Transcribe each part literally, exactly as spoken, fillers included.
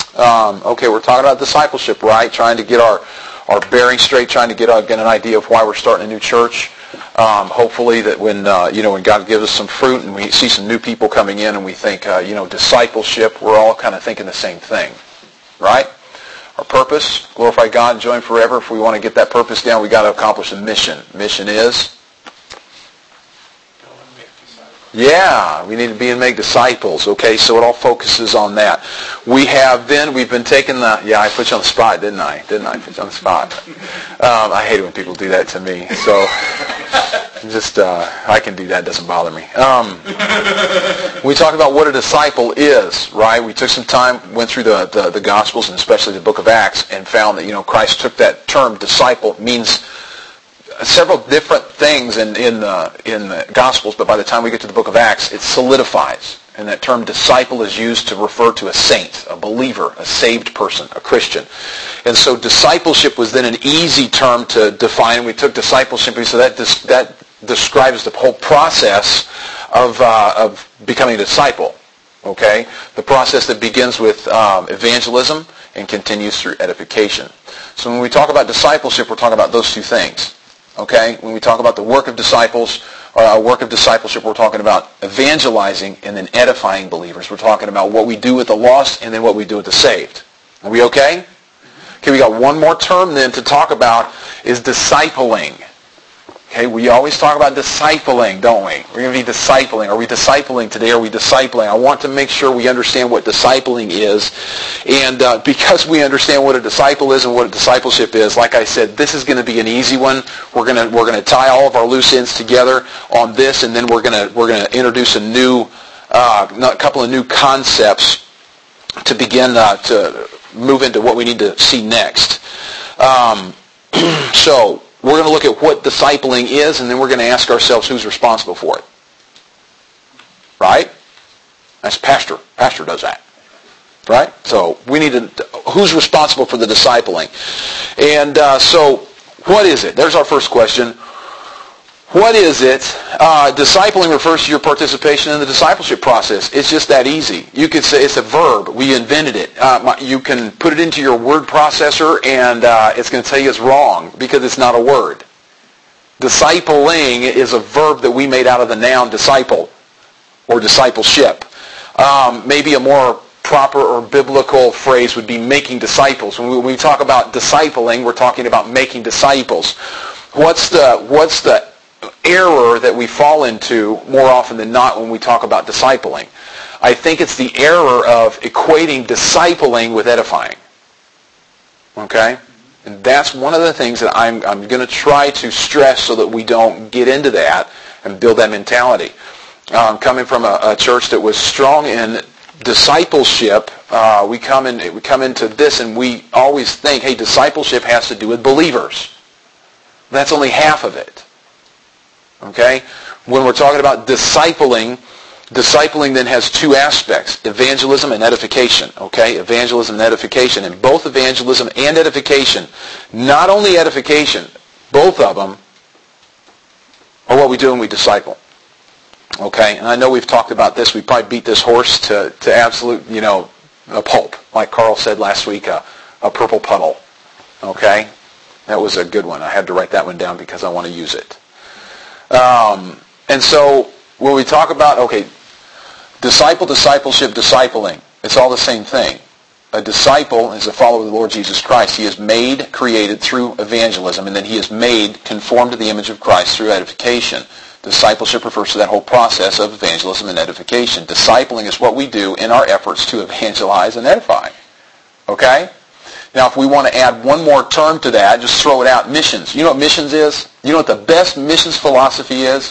Um, okay, we're talking about discipleship, right? Trying to get our, our bearing straight, trying to get, uh, get an idea of why we're starting a new church. Um, hopefully that when, uh, you know, when God gives us some fruit and we see some new people coming in and we think, uh, you know, discipleship, we're all kind of thinking the same thing, right? Our purpose, glorify God and enjoy Him forever. If we want to get that purpose down, we got to accomplish a mission. Mission is? Yeah, we need to be and make disciples. Okay, so it all focuses on that. We have been, we've been taking the, yeah, I put you on the spot, didn't I? Didn't I put you on the spot? Um, I hate it when people do that to me. So, just, uh, I can do that, it doesn't bother me. Um, we talked about what a disciple is, right? We took some time, went through the, the, the Gospels, and especially the book of Acts, and found that, you know, Christ took that term, disciple, means several different things in, in, the, in the Gospels, but by the time we get to the book of Acts, it solidifies. And that term disciple is used to refer to a saint, a believer, a saved person, a Christian. And so discipleship was then an easy term to define. We took discipleship, so that dis- that describes the whole process of, uh, of becoming a disciple. Okay? The process that begins with um, evangelism and continues through edification. So when we talk about discipleship, we're talking about those two things. Okay? When we talk about the work of disciples, or our work of discipleship, we're talking about evangelizing and then edifying believers. We're talking about what we do with the lost and then what we do with the saved. Are we okay? Okay, we got one more term then to talk about is discipling. Okay, we always talk about discipling, don't we? We're going to be discipling. Are we discipling today? Are we discipling? I want to make sure we understand what discipling is. And uh, because we understand what a disciple is and what a discipleship is, like I said, this is going to be an easy one. We're going to we're going to tie all of our loose ends together on this, and then we're going to we're going to introduce a new uh, a couple of new concepts to begin uh, to move into what we need to see next. Um, so. We're going to look at what discipling is, and then we're going to ask ourselves who's responsible for it. Right? That's pastor. Pastor does that. Right? So we need to, who's responsible for the discipling? And uh, so what is it? There's our first question. What is it? Uh, discipling refers to your participation in the discipleship process. It's just that easy. You could say it's a verb. We invented it. Uh, you can put it into your word processor, and uh, it's going to tell you it's wrong because it's not a word. Discipling is a verb that we made out of the noun disciple or discipleship. Um, maybe a more proper or biblical phrase would be making disciples. When we, when we talk about discipling, we're talking about making disciples. What's the what's the error that we fall into more often than not when we talk about discipling? I think it's the error of equating discipling with edifying. Okay? And that's one of the things that I'm, I'm going to try to stress so that we don't get into that and build that mentality. Um, coming from a, a church that was strong in discipleship, uh, we come in, we come into this and we always think, hey, discipleship has to do with believers. That's only half of it. Okay? When we're talking about discipling, discipling then has two aspects, evangelism and edification. Okay? Evangelism and edification. And both evangelism and edification, not only edification, both of them are what we do when we disciple. Okay? And I know we've talked about this. We probably beat this horse to, to absolute, you know, a pulp. Like Carl said last week, a, a purple puddle. Okay? That was a good one. I had to write that one down because I want to use it. Um, and so when we talk about, okay, disciple, discipleship, discipling, it's all the same thing. A disciple is a follower of the Lord Jesus Christ. He is made, created through evangelism, and then he is made conformed to the image of Christ through edification. Discipleship refers to that whole process of evangelism and edification. Discipling is what we do in our efforts to evangelize and edify. Okay? Now, if we want to add one more term to that, just throw it out, missions. You know what missions is? You know what the best missions philosophy is?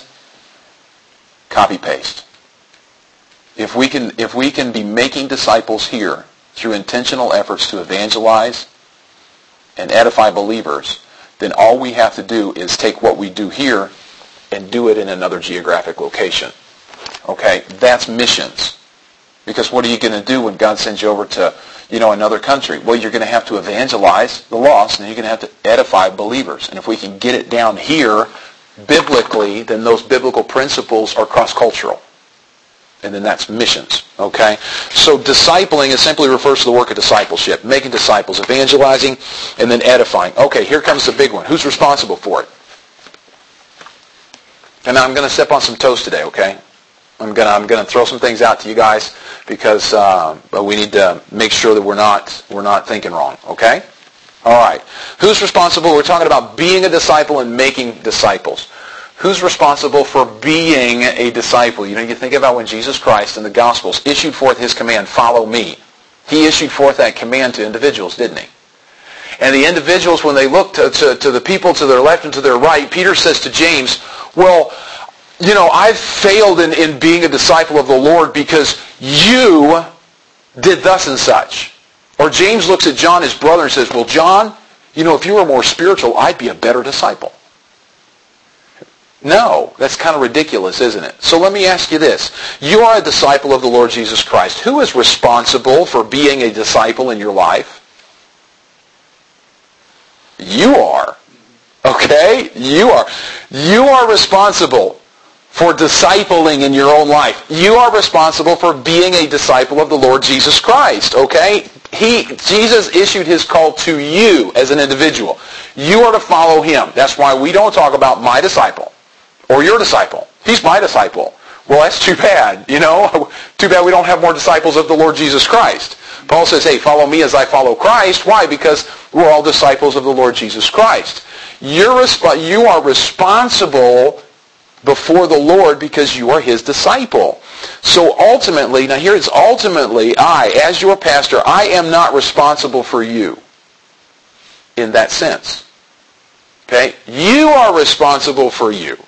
Copy-paste. If we can, if we can be making disciples here through intentional efforts to evangelize and edify believers, then all we have to do is take what we do here and do it in another geographic location. Okay? That's missions. Because what are you going to do when God sends you over to, you know, another country? Well, you're going to have to evangelize the lost, and you're going to have to edify believers. And if we can get it down here biblically, then those biblical principles are cross-cultural. And then that's missions, okay? So discipling is simply refers to the work of discipleship, making disciples, evangelizing, and then edifying. Okay, here comes the big one. Who's responsible for it? And I'm going to step on some toes today, okay? I'm going to I'm going to throw some things out to you guys because uh, but we need to make sure that we're not we're not thinking wrong, okay? All right. Who's responsible? We're talking about being a disciple and making disciples. Who's responsible for being a disciple? You know, you think about when Jesus Christ in the Gospels issued forth his command, follow me. He issued forth that command to individuals, didn't he? And the individuals, when they looked to, to, to the people to their left and to their right, Peter says to James, well, you know, I've failed in, in being a disciple of the Lord because you did thus and such. Or James looks at John, his brother, and says, well, John, you know, if you were more spiritual, I'd be a better disciple. No, that's kind of ridiculous, isn't it? So let me ask you this. You are a disciple of the Lord Jesus Christ. Who is responsible for being a disciple in your life? You are. Okay? You are. You are responsible for discipling in your own life. You are responsible for being a disciple of the Lord Jesus Christ. Okay? He, Jesus issued his call to you as an individual. You are to follow him. That's why we don't talk about my disciple. Or your disciple. He's my disciple. Well, that's too bad, you know. Too bad we don't have more disciples of the Lord Jesus Christ. Paul says, hey, follow me as I follow Christ. Why? Because we're all disciples of the Lord Jesus Christ. You're resp- you are responsible before the Lord because you are his disciple. So ultimately, now here it's ultimately, I, as your pastor, I am not responsible for you in that sense. Okay? You are responsible for you.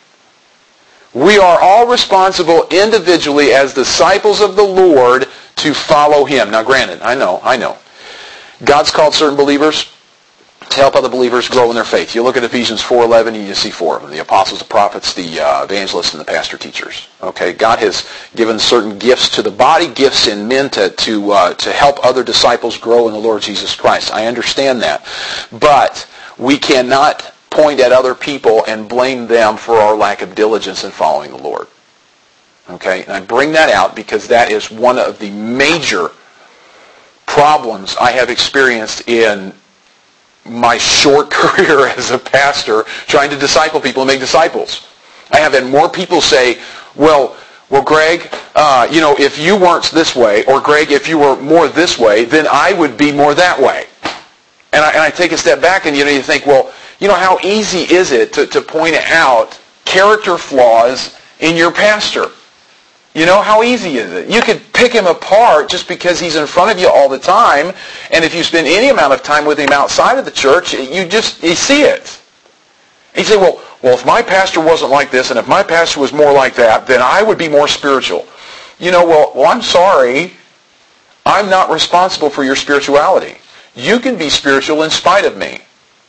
We are all responsible individually as disciples of the Lord to follow him. Now granted, I know, I know. God's called certain believers to help other believers grow in their faith. You look at Ephesians four eleven, you see four of them. The apostles, the prophets, the uh, evangelists, and the pastor teachers. Okay, God has given certain gifts to the body, gifts in men to, to, uh, to help other disciples grow in the Lord Jesus Christ. I understand that. But we cannot point at other people and blame them for our lack of diligence in following the Lord. Okay? And I bring that out because that is one of the major problems I have experienced in my short career as a pastor trying to disciple people and make disciples. I have had more people say, well, well, Greg, uh, you know, if you weren't this way, or Greg, if you were more this way, then I would be more that way. And I, and I take a step back and, you know, you think, well, you know, how easy is it to, to point out character flaws in your pastor? You know, how easy is it? You could pick him apart just because he's in front of you all the time, and if you spend any amount of time with him outside of the church, you just you see it. And you say, well, well, if my pastor wasn't like this, and if my pastor was more like that, then I would be more spiritual. You know, well, well, I'm sorry. I'm not responsible for your spirituality. You can be spiritual in spite of me.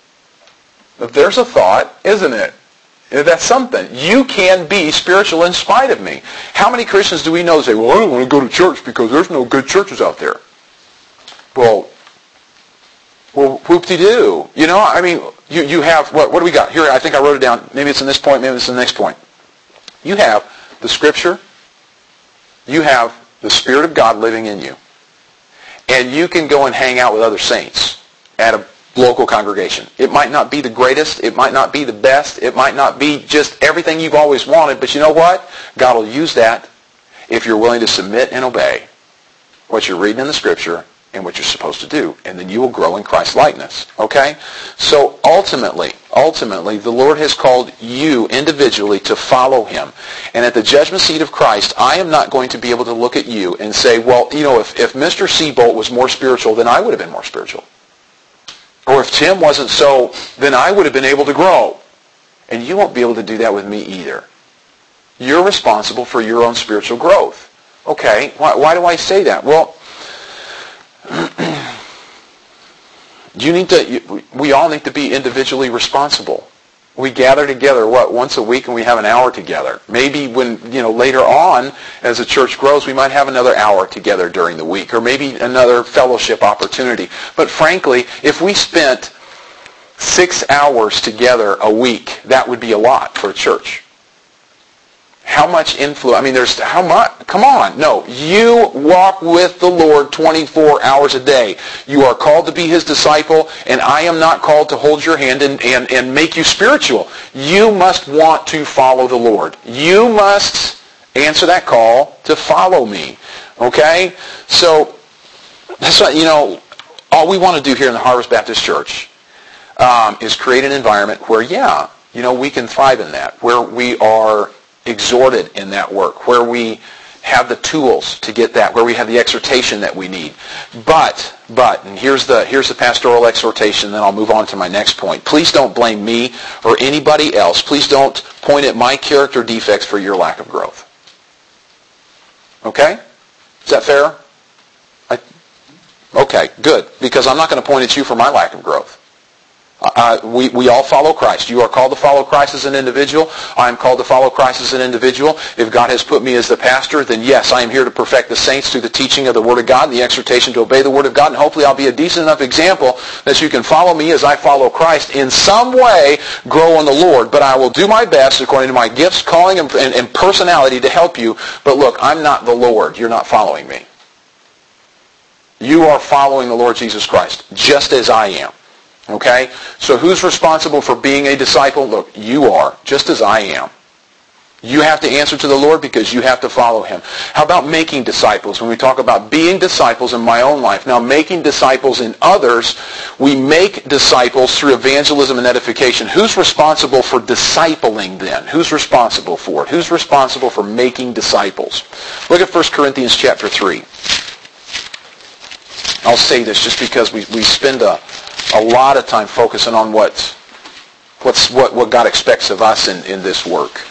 If there's a thought, isn't it? That's something. You can be spiritual in spite of me. How many Christians do we know say, well, I don't want to go to church because there's no good churches out there? Well, well, whoop-de-doo. You know, I mean, you, you have, what, what do we got? Here, I think I wrote it down. Maybe it's in this point, maybe it's in the next point. You have the Scripture. You have the Spirit of God living in you. And you can go and hang out with other saints at a local congregation. It might not be the greatest. It might not be the best. It might not be just everything you've always wanted. But you know what? God will use that if you're willing to submit and obey what you're reading in the Scripture and what you're supposed to do. And then you will grow in Christ's likeness. Okay? So ultimately, ultimately, the Lord has called you individually to follow him. And at the judgment seat of Christ, I am not going to be able to look at you and say, well, you know, if, if Mister Seabolt was more spiritual, then I would have been more spiritual. Or if Tim wasn't so, then I would have been able to grow. And you won't be able to do that with me either. You're responsible for your own spiritual growth. Okay, why, why do I say that? Well, you need to. You, we all need to be individually responsible. We gather together, what, once a week, and we have an hour together. Maybe when, you know, later on, as the church grows, we might have another hour together during the week, or maybe another fellowship opportunity. But frankly, if we spent six hours together a week, that would be a lot for a church. How much influence? I mean, there's how much? Come on. No, you walk with the Lord twenty-four hours a day. You are called to be His disciple, and I am not called to hold your hand and, and, and make you spiritual. You must want to follow the Lord. You must answer that call to follow me. Okay? So, that's what, you know, all we want to do here in the Harvest Baptist Church um, is create an environment where, yeah, you know, we can thrive in that, where we are exhorted in that work, where we have the tools to get that, where we have the exhortation that we need. But, but, and here's the here's the pastoral exhortation, then I'll move on to my next point. Please don't blame me or anybody else. Please don't point at my character defects for your lack of growth. Okay? Is that fair? I, okay, good. Because I'm not going to point at you for my lack of growth. Uh, we, we all follow Christ. You are called to follow Christ as an individual. I am called to follow Christ as an individual. If God has put me as the pastor, then yes, I am here to perfect the saints through the teaching of the Word of God and the exhortation to obey the Word of God. And hopefully I'll be a decent enough example that you can follow me as I follow Christ. In some way, grow in the Lord. But I will do my best according to my gifts, calling, and, and, and personality to help you. But look, I'm not the Lord. You're not following me. You are following the Lord Jesus Christ, just as I am. Okay? So who's responsible for being a disciple? Look, you are, just as I am. You have to answer to the Lord because you have to follow Him. How about making disciples? When we talk about being disciples in my own life, now making disciples in others, we make disciples through evangelism and edification. Who's responsible for discipling then? Who's responsible for it? Who's responsible for making disciples? Look at First Corinthians chapter three. I'll say this just because we, we spend a a lot of time focusing on what what's what, what God expects of us in, in this work.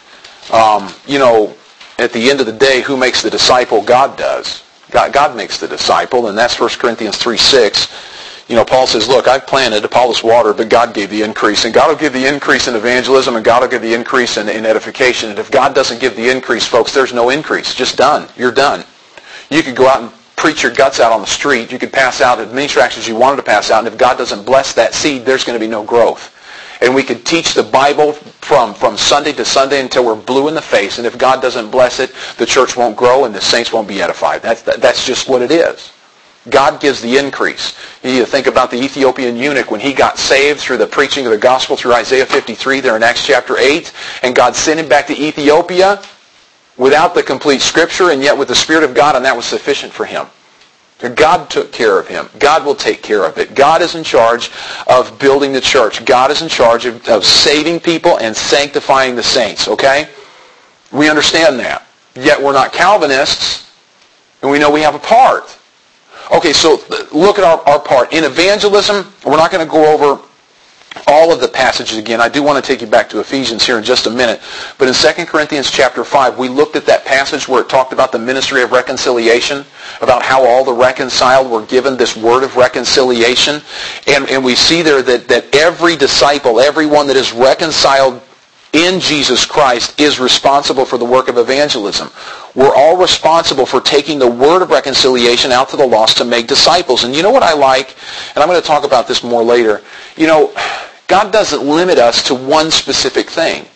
Um, you know, at the end of the day, who makes the disciple? God does. God, God makes the disciple, and that's First Corinthians three six. You know, Paul says, look, I've planted, Apollos watered, but God gave the increase. And God will give the increase in evangelism, and God will give the increase in, in edification. And if God doesn't give the increase, folks, there's no increase. Just done. You're done. You could go out and preach your guts out on the street. You could pass out as many tracts as you wanted to pass out, and if God doesn't bless that seed, there's going to be no growth. And we could teach the Bible from, from Sunday to Sunday until we're blue in the face, and if God doesn't bless it, the church won't grow and the saints won't be edified. That's, that, that's just what it is. God gives the increase. You need to think about the Ethiopian eunuch when he got saved through the preaching of the gospel through Isaiah fifty-three there in Acts chapter eight, and God sent him back to Ethiopia without the complete Scripture, and yet with the Spirit of God, and that was sufficient for him. God took care of him. God will take care of it. God is in charge of building the church. God is in charge of, of saving people and sanctifying the saints, okay? We understand that. Yet we're not Calvinists, and we know we have a part. Okay, so look at our, our part. In evangelism, we're not going to go over all of the passages again. I do want to take you back to Ephesians here in just a minute. But in Second Corinthians chapter five, we looked at that passage where it talked about the ministry of reconciliation, about how all the reconciled were given this word of reconciliation. And, and we see there that, that every disciple, everyone that is reconciled in Jesus Christ is responsible for the work of evangelism. We're all responsible for taking the word of reconciliation out to the lost to make disciples. And you know what I like? And I'm going to talk about this more later. You know, God doesn't limit us to one specific thing.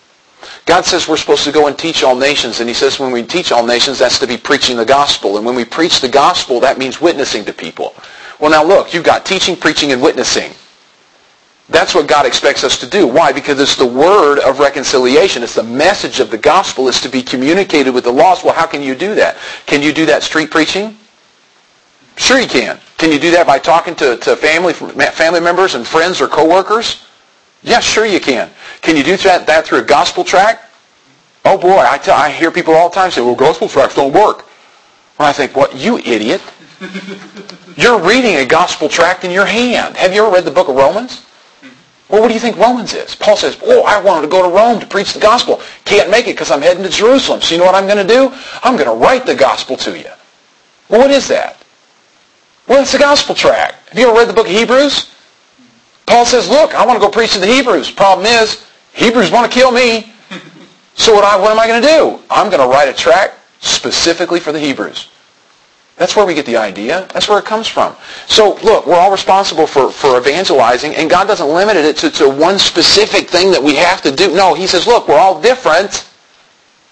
God says we're supposed to go and teach all nations. And He says when we teach all nations, that's to be preaching the gospel. And when we preach the gospel, that means witnessing to people. Well, now look, you've got teaching, preaching, and witnessing. That's what God expects us to do. Why? Because it's the word of reconciliation. It's the message of the gospel is to be communicated with the lost. Well, how can you do that? Can you do that street preaching? Sure you can. Can you do that by talking to, to family family members and friends or coworkers? Yes, sure you can. Can you do that, that through a gospel tract? Oh boy, I, tell, I hear people all the time say, well, gospel tracts don't work. Well, I think, what, you idiot. You're reading a gospel tract in your hand. Have you ever read the book of Romans? Well, what do you think Romans is? Paul says, oh, I wanted to go to Rome to preach the gospel. Can't make it because I'm heading to Jerusalem. So you know what I'm going to do? I'm going to write the gospel to you. Well, what is that? Well, it's a gospel tract. Have you ever read the book of Hebrews? Paul says, look, I want to go preach to the Hebrews. Problem is, Hebrews want to kill me. So what, I, what am I going to do? I'm going to write a tract specifically for the Hebrews. That's where we get the idea. That's where it comes from. So, look, we're all responsible for, for evangelizing, and God doesn't limit it to, to one specific thing that we have to do. No, He says, look, we're all different.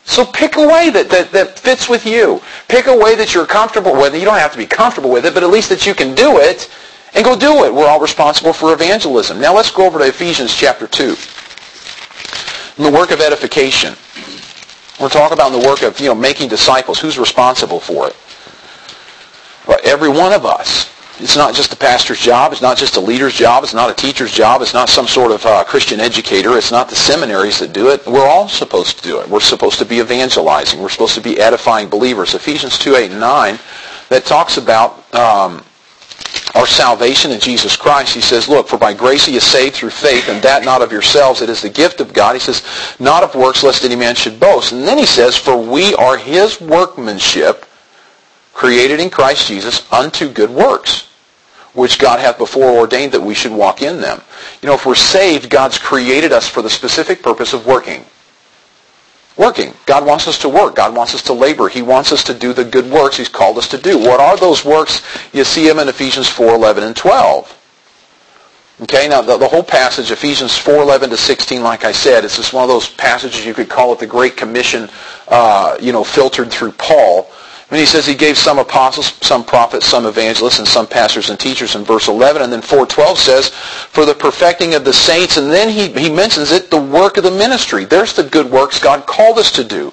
So pick a way that, that, that fits with you. Pick a way that you're comfortable with. You don't have to be comfortable with it, but at least that you can do it, and go do it. We're all responsible for evangelism. Now let's go over to Ephesians chapter two. And the work of edification. We're talking about the work of, you know, making disciples. Who's responsible for it? Well, every one of us. It's not just the pastor's job. It's not just a leader's job. It's not a teacher's job. It's not some sort of uh, Christian educator. It's not the seminaries that do it. We're all supposed to do it. We're supposed to be evangelizing. We're supposed to be edifying believers. Ephesians two, eight, and nine, that talks about um, our salvation in Jesus Christ. He says, look, for by grace he is saved through faith, and that not of yourselves. It is the gift of God. He says, not of works, lest any man should boast. And then he says, for we are his workmanship, created in Christ Jesus unto good works, which God hath before ordained that we should walk in them. You know, if we're saved, God's created us for the specific purpose of working. Working. God wants us to work. God wants us to labor. He wants us to do the good works He's called us to do. What are those works? You see them in Ephesians four, eleven, and twelve. Okay, now the, the whole passage, Ephesians four, eleven to sixteen, like I said, it's just one of those passages you could call it the Great Commission, uh, you know, filtered through Paul. When he says he gave some apostles, some prophets, some evangelists, and some pastors and teachers in verse eleven. And then four twelve says, for the perfecting of the saints. And then he, he mentions it, the work of the ministry. There's the good works God called us to do.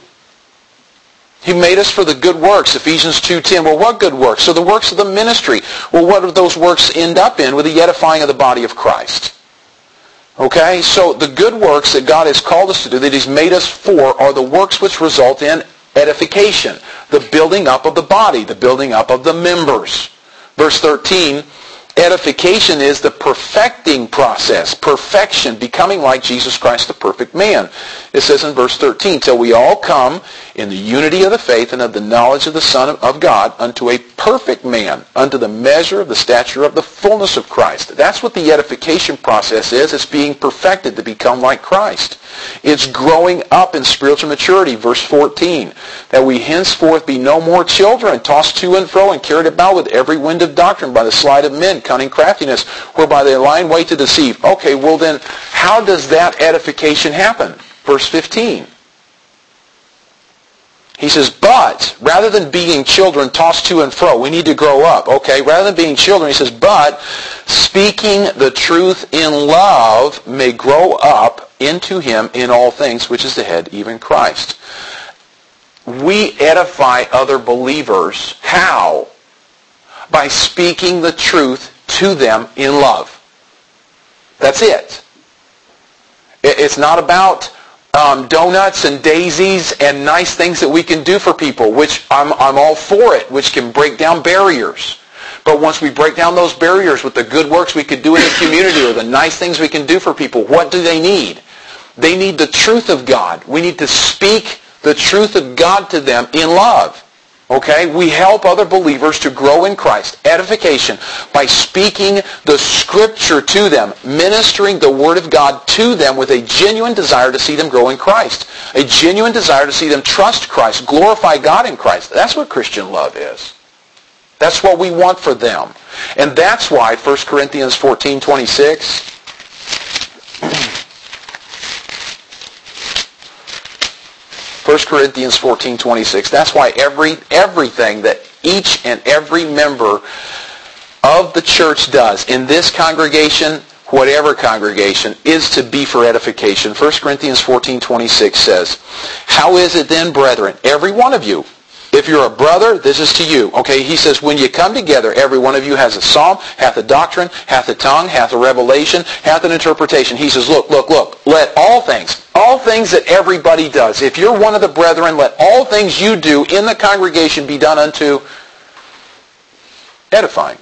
He made us for the good works. Ephesians two ten. Well, what good works? So the works of the ministry. Well, what do those works end up in? With the edifying of the body of Christ. Okay? So the good works that God has called us to do, that He's made us for, are the works which result in edification, the building up of the body, the building up of the members. Verse thirteen, edification is the perfecting process, perfection, becoming like Jesus Christ, the perfect man. It says in verse thirteen, till we all come in the unity of the faith and of the knowledge of the Son of God unto a perfect man, unto the measure of the stature of the fullness of Christ. That's what the edification process is. It's being perfected to become like Christ. It's growing up in spiritual maturity. Verse fourteen, that we henceforth be no more children, tossed to and fro and carried about with every wind of doctrine by the sleight of men, cunning craftiness, whereby they lie in wait to deceive. Okay, well then, how does that edification happen? Verse fifteen. He says, but, rather than being children tossed to and fro, we need to grow up. Okay, rather than being children, he says, but, speaking the truth in love may grow up into him in all things, which is the head, even Christ. We edify other believers. How? By speaking the truth to them in love. That's it. It's not about Um, donuts and daisies and nice things that we can do for people, which I'm, I'm all for it, which can break down barriers. But once we break down those barriers with the good works we could do in the community or the nice things we can do for people, what do they need? They need the truth of God. We need to speak the truth of God to them in love. Okay? We help other believers to grow in Christ. Edification by speaking the Scripture to them, ministering the Word of God to them with a genuine desire to see them grow in Christ. A genuine desire to see them trust Christ, glorify God in Christ. That's what Christian love is. That's what we want for them. And that's why First Corinthians fourteen twenty-six... First Corinthians fourteen twenty-six. That's why every everything that each and every member of the church does in this congregation, whatever congregation, is to be for edification. First Corinthians fourteen twenty-six says, how is it then, brethren, every one of you, if you're a brother, this is to you. Okay, he says, when you come together, every one of you has a psalm, hath a doctrine, hath a tongue, hath a revelation, hath an interpretation. He says, look, look, look, let all things, all things that everybody does, if you're one of the brethren, let all things you do in the congregation be done unto edifying.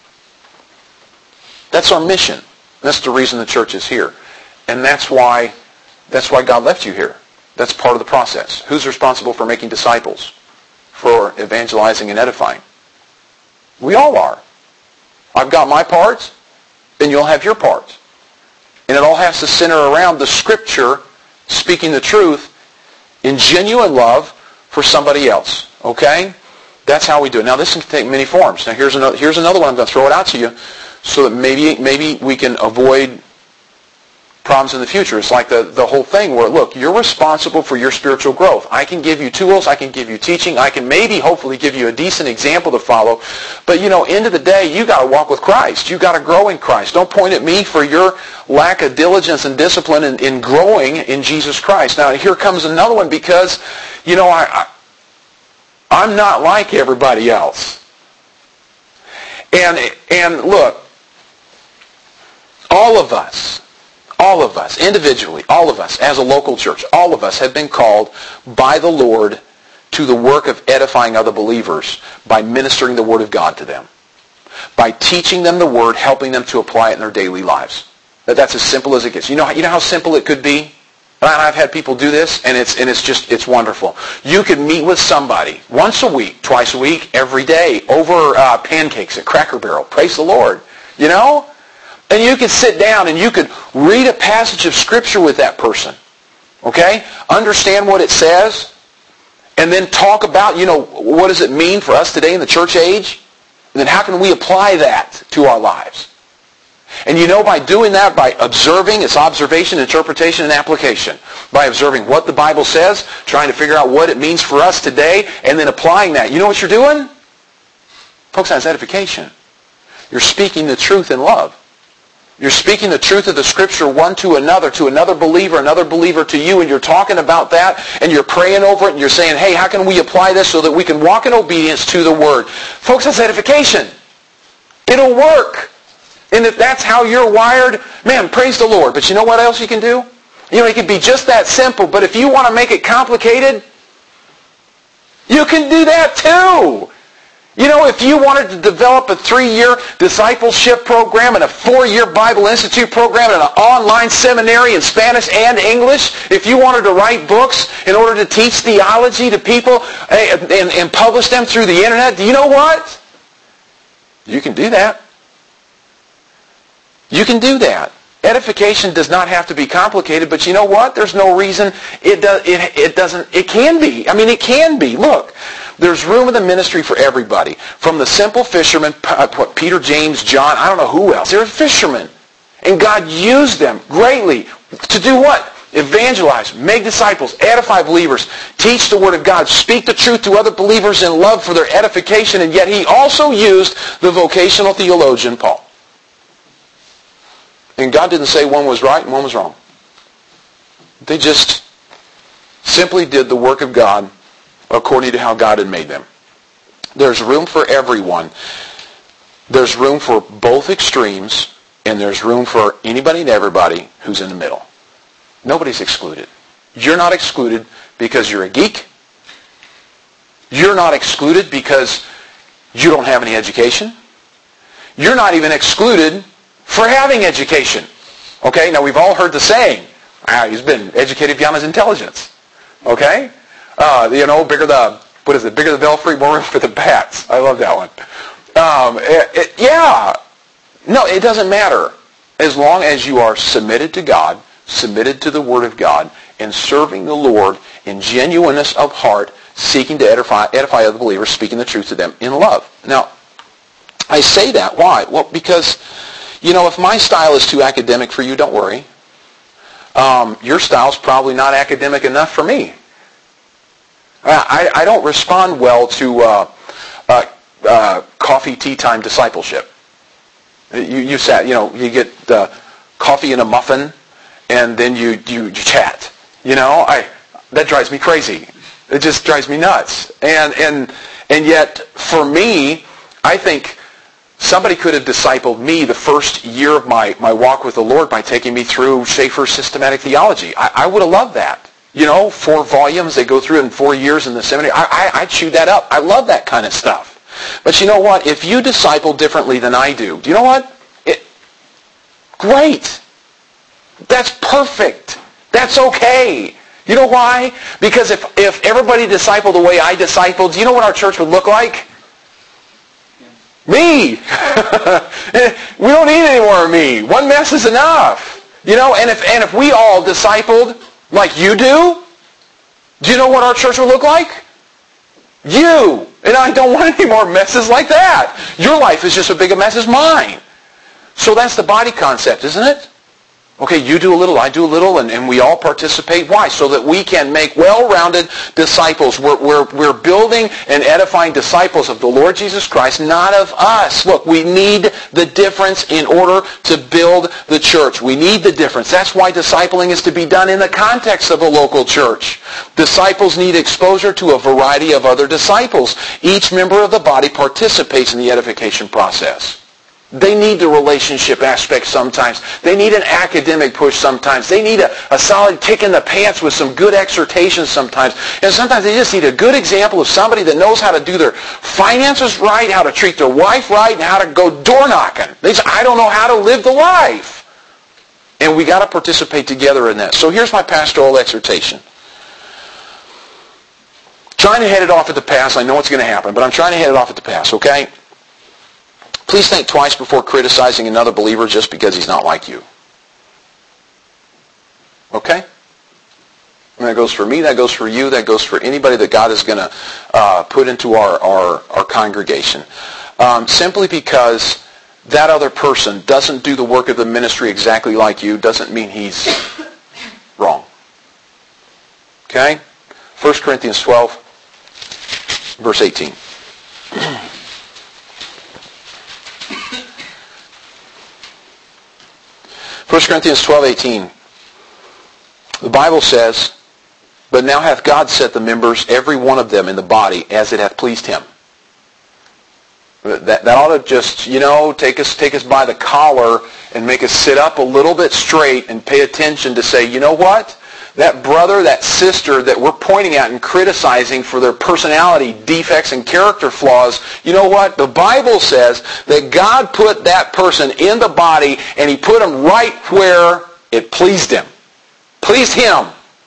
That's our mission. That's the reason the church is here. And that's why, that's why God left you here. That's part of the process. Who's responsible for making disciples? For evangelizing and edifying? We all are. I've got my parts, and you'll have your parts. And it all has to center around the Scripture, speaking the truth in genuine love for somebody else. Okay? That's how we do it. Now this can take many forms. Now here's another, here's another one. I'm going to throw it out to you so that maybe, maybe we can avoid problems in the future. It's like the, the whole thing where, look, you're responsible for your spiritual growth. I can give you tools. I can give you teaching. I can maybe, hopefully, give you a decent example to follow. But, you know, end of the day, you got to walk with Christ. You got to grow in Christ. Don't point at me for your lack of diligence and discipline in, in growing in Jesus Christ. Now, here comes another one because, you know, I, I I'm not like everybody else. And and look, all of us, all of us, individually, all of us, as a local church, all of us have been called by the Lord to the work of edifying other believers by ministering the Word of God to them, by teaching them the Word, helping them to apply it in their daily lives. That, that's as simple as it gets. You know, you know how simple it could be? I've had people do this, and it's and it's just, it's wonderful. You could meet with somebody once a week, twice a week, every day, over uh, pancakes at Cracker Barrel. Praise the Lord. You know? And you could sit down and you could read a passage of Scripture with that person. Okay? Understand what it says, and then talk about, you know, what does it mean for us today in the church age? And then how can we apply that to our lives? And you know, by doing that, by observing, it's observation, interpretation, and application. By observing what the Bible says, trying to figure out what it means for us today, and then applying that. You know what you're doing? Folks, that's edification. You're speaking the truth in love. You're speaking the truth of the Scripture one to another, to another believer, another believer to you, and you're talking about that, and you're praying over it, and you're saying, hey, how can we apply this so that we can walk in obedience to the Word? Folks, that's edification. It'll work. And if that's how you're wired, man, praise the Lord. But you know what else you can do? You know, it can be just that simple, but if you want to make it complicated, you can do that too. You know, if you wanted to develop a three-year discipleship program and a four-year Bible Institute program and an online seminary in Spanish and English, if you wanted to write books in order to teach theology to people and, and, and publish them through the internet, do you know what? You can do that. You can do that. Edification does not have to be complicated, but you know what? There's no reason it does. It, it doesn't. It can be. I mean, it can be. Look, there's room in the ministry for everybody. From the simple fishermen, Peter, James, John. I don't know who else. They're fishermen, and God used them greatly to do what? Evangelize, make disciples, edify believers, teach the Word of God, speak the truth to other believers in love for their edification. And yet, He also used the vocational theologian Paul. And God didn't say one was right and one was wrong. They just simply did the work of God according to how God had made them. There's room for everyone. There's room for both extremes, and there's room for anybody and everybody who's in the middle. Nobody's excluded. You're not excluded because you're a geek. You're not excluded because you don't have any education. You're not even excluded for having education. Okay, now we've all heard the saying, ah, he's been educated beyond his intelligence. Okay? Uh, you know, bigger the, what is it, bigger the belfry, more room for the bats. I love that one. Um, it, it, yeah. No, it doesn't matter. As long as you are submitted to God, submitted to the Word of God, and serving the Lord in genuineness of heart, seeking to edify, edify other believers, speaking the truth to them in love. Now, I say that. Why? Well, because you know, if my style is too academic for you, don't worry. Um, your style's probably not academic enough for me. I, I don't respond well to uh, uh, uh, coffee tea time discipleship. You, you sat, you know, you get uh, coffee and a muffin, and then you, you you chat. You know, I that drives me crazy. It just drives me nuts. And and and yet, for me, I think somebody could have discipled me the first year of my, my walk with the Lord by taking me through Schaeffer's systematic theology. I, I would have loved that. You know, four volumes, they go through in four years in the seminary. I, I, I chew that up. I love that kind of stuff. But you know what? If you disciple differently than I do, do you know what? It, great. That's perfect. That's okay. You know why? Because if, if everybody discipled the way I discipled, do you know what our church would look like? Me. We don't need any more of me. One mess is enough. You know, and if and if we all discipled like you do, do you know what our church will look like? You. And I don't want any more messes like that. Your life is just as big a mess as mine. So that's the body concept, isn't it? Okay, you do a little, I do a little, and, and we all participate. Why? So that we can make well-rounded disciples. We're, we're, we're building and edifying disciples of the Lord Jesus Christ, not of us. Look, we need the difference in order to build the church. We need the difference. That's why discipling is to be done in the context of a local church. Disciples need exposure to a variety of other disciples. Each member of the body participates in the edification process. They need the relationship aspect sometimes. They need an academic push sometimes. They need a, a solid kick in the pants with some good exhortation sometimes. And sometimes they just need a good example of somebody that knows how to do their finances right, how to treat their wife right, and how to go door knocking. They say, I don't know how to live the life. And we got to participate together in that. So here's my pastoral exhortation. Trying to head it off at the pass. I know it's going to happen, but I'm trying to head it off at the pass, okay? Please think twice before criticizing another believer just because he's not like you. Okay? And that goes for me, that goes for you, that goes for anybody that God is going to uh, put into our, our, our congregation. Um, simply because that other person doesn't do the work of the ministry exactly like you doesn't mean he's wrong. Okay? First Corinthians twelve, verse eighteen. First Corinthians twelve eighteen. The Bible says, but now hath God set the members, every one of them in the body, as it hath pleased him. That, that ought to just, you know, take us, take us by the collar and make us sit up a little bit straight and pay attention to say, you know what? That brother, that sister that we're pointing at and criticizing for their personality defects and character flaws, you know what? The Bible says that God put that person in the body and he put him right where it pleased him. Pleased him.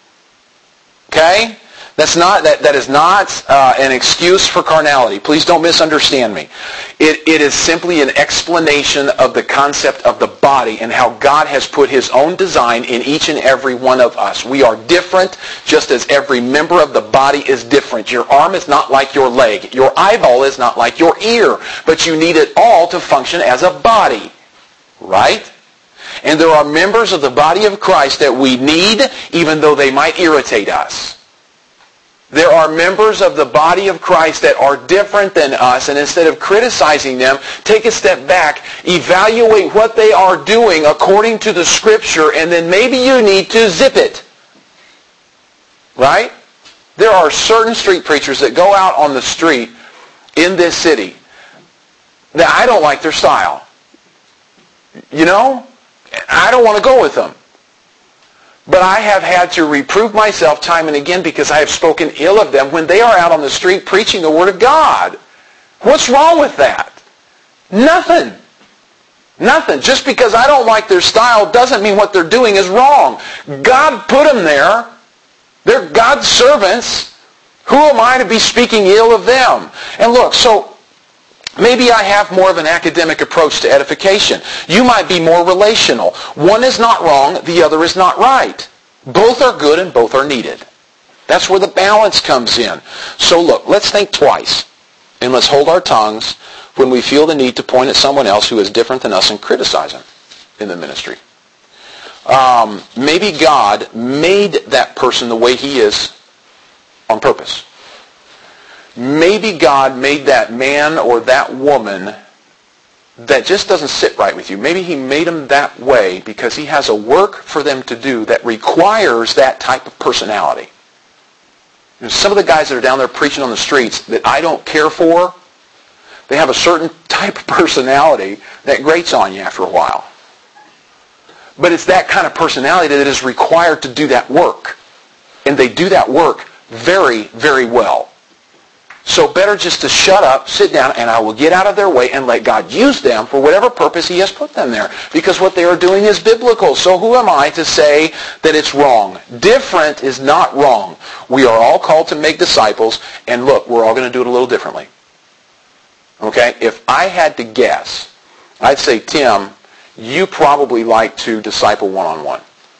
Okay? That's not, that, that is not uh, an excuse for carnality. Please don't misunderstand me. It, it is simply an explanation of the concept of the body and how God has put his own design in each and every one of us. We are different just as every member of the body is different. Your arm is not like your leg. Your eyeball is not like your ear. But you need it all to function as a body. Right? And there are members of the body of Christ that we need even though they might irritate us. There are members of the body of Christ that are different than us, and instead of criticizing them, take a step back, evaluate what they are doing according to the Scripture, and then maybe you need to zip it. Right? There are certain street preachers that go out on the street in this city that I don't like their style. You know? I don't want to go with them. But I have had to reprove myself time and again because I have spoken ill of them when they are out on the street preaching the Word of God. What's wrong with that? Nothing. Nothing. Just because I don't like their style doesn't mean what they're doing is wrong. God put them there. They're God's servants. Who am I to be speaking ill of them? And look, so maybe I have more of an academic approach to edification. You might be more relational. One is not wrong, the other is not right. Both are good and both are needed. That's where the balance comes in. So look, let's think twice. And let's hold our tongues when we feel the need to point at someone else who is different than us and criticize them in the ministry. Um, maybe God made that person the way he is on purpose. Maybe God made that man or that woman that just doesn't sit right with you. Maybe he made them that way because he has a work for them to do that requires that type of personality. And some of the guys that are down there preaching on the streets that I don't care for, they have a certain type of personality that grates on you after a while. But it's that kind of personality that is required to do that work. And they do that work very, very well. So better just to shut up, sit down, and I will get out of their way and let God use them for whatever purpose he has put them there. Because what they are doing is biblical. So who am I to say that it's wrong? Different is not wrong. We are all called to make disciples, and look, we're all going to do it a little differently. Okay? If I had to guess, I'd say, Tim, you probably like to disciple one-on-one.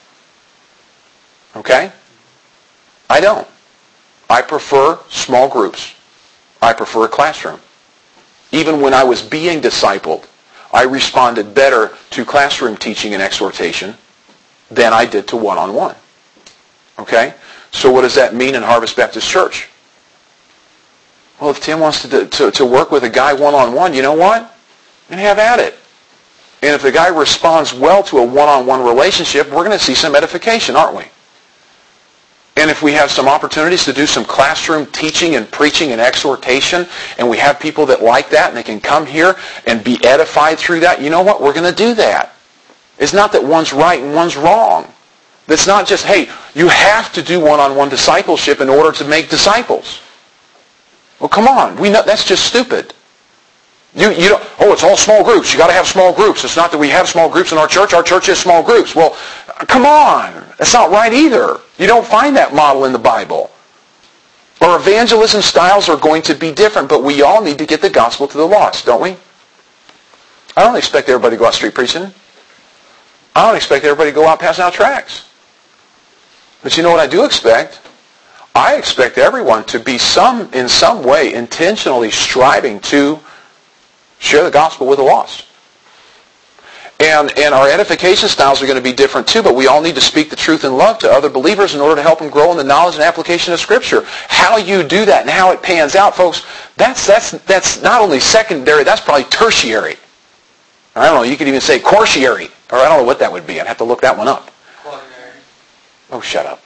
Okay? I don't. I prefer small groups. I prefer a classroom. Even when I was being discipled, I responded better to classroom teaching and exhortation than I did to one-on-one. Okay? So what does that mean in Harvest Baptist Church? Well, if Tim wants to, to, to work with a guy one-on-one, you know what? And have at it. And if the guy responds well to a one-on-one relationship, we're going to see some edification, aren't we? And if we have some opportunities to do some classroom teaching and preaching and exhortation, and we have people that like that, and they can come here and be edified through that, you know what? We're going to do that. It's not that one's right and one's wrong. It's not just, hey, you have to do one-on-one discipleship in order to make disciples. Well, come on. We know that's just stupid. You, you don't, oh, it's all small groups. You got to have small groups. It's not that we have small groups in our church. Our church has small groups. Well, come on. That's not right either. You don't find that model in the Bible. Our evangelism styles are going to be different, but we all need to get the gospel to the lost, don't we? I don't expect everybody to go out street preaching. I don't expect everybody to go out passing out tracts. But you know what I do expect? I expect everyone to be some, in some way intentionally striving to share the gospel with the lost. And, and our edification styles are going to be different too, but we all need to speak the truth in love to other believers in order to help them grow in the knowledge and application of Scripture. How you do that and how it pans out, folks, that's, that's, that's not only secondary, that's probably tertiary. I don't know, you could even say quaternary, or I don't know what that would be. I'd have to look that one up. Quaternary. Oh, shut up.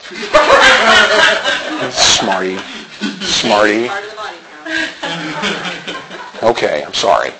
Smarty. Smarty. Part of the body count. Okay, I'm sorry.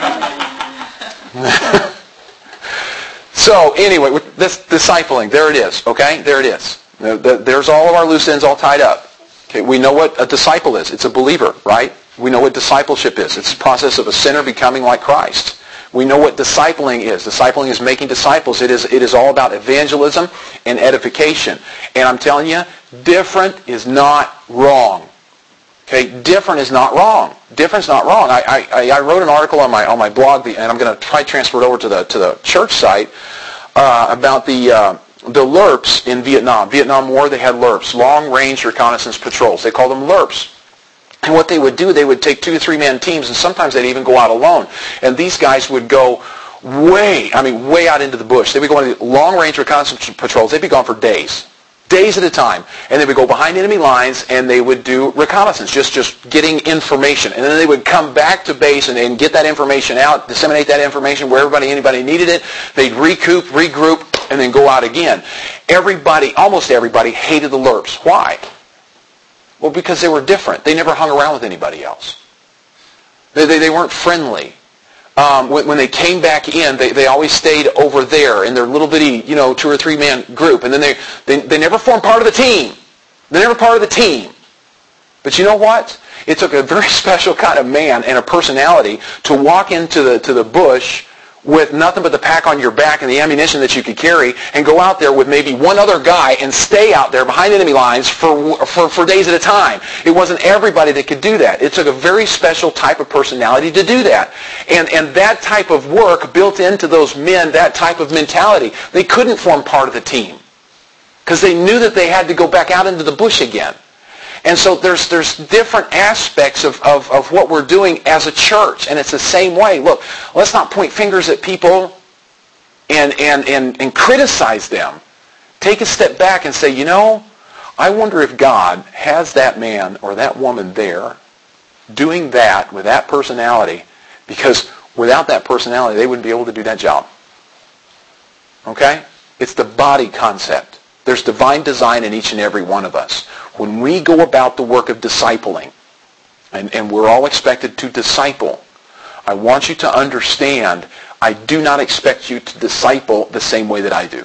So, anyway, this discipling, there it is, okay? There it is. There's all of our loose ends all tied up. Okay, we know what a disciple is. It's a believer, right? We know what discipleship is. It's the process of a sinner becoming like Christ. We know what discipling is. Discipling is making disciples. It is, it is all about evangelism and edification. And I'm telling you, different is not wrong. Okay, different is not wrong. Different is not wrong. I, I, I wrote an article on my on my blog, and I'm going to try to transfer it over to the to the church site uh, about the uh, the L R Ps in Vietnam. Vietnam War, they had L R Ps, long range reconnaissance patrols. They called them L R Ps. And what they would do, they would take two to three man teams, and sometimes they'd even go out alone. And these guys would go way, I mean, way out into the bush. They would go on the long range reconnaissance patrols. They'd be gone for days. Days at a time. And they would go behind enemy lines and they would do reconnaissance, just, just getting information. And then they would come back to base and, and get that information out, disseminate that information where everybody, anybody needed it. They'd recoup, regroup, and then go out again. Everybody, almost everybody, hated the L R Ps. Why? Well, because they were different. They never hung around with anybody else. They, they, they weren't friendly. Um, when, when they came back in, they, they always stayed over there in their little bitty, you know, two or three man group. And then they, they, they never formed part of the team. They're never part of the team. But you know what? It took a very special kind of man and a personality to walk into the, to the bush with nothing but the pack on your back and the ammunition that you could carry and go out there with maybe one other guy and stay out there behind enemy lines for, for, for days at a time. It wasn't everybody that could do that. It took a very special type of personality to do that. And, and that type of work built into those men, that type of mentality. They couldn't form part of the team because they knew that they had to go back out into the bush again. And so there's there's different aspects of, of, of what we're doing as a church. And it's the same way. Look, let's not point fingers at people and, and, and, and criticize them. Take a step back and say, you know, I wonder if God has that man or that woman there doing that with that personality, because without that personality, they wouldn't be able to do that job. Okay? It's the body concept. There's divine design in each and every one of us. When we go about the work of discipling, and, and we're all expected to disciple, I want you to understand, I do not expect you to disciple the same way that I do.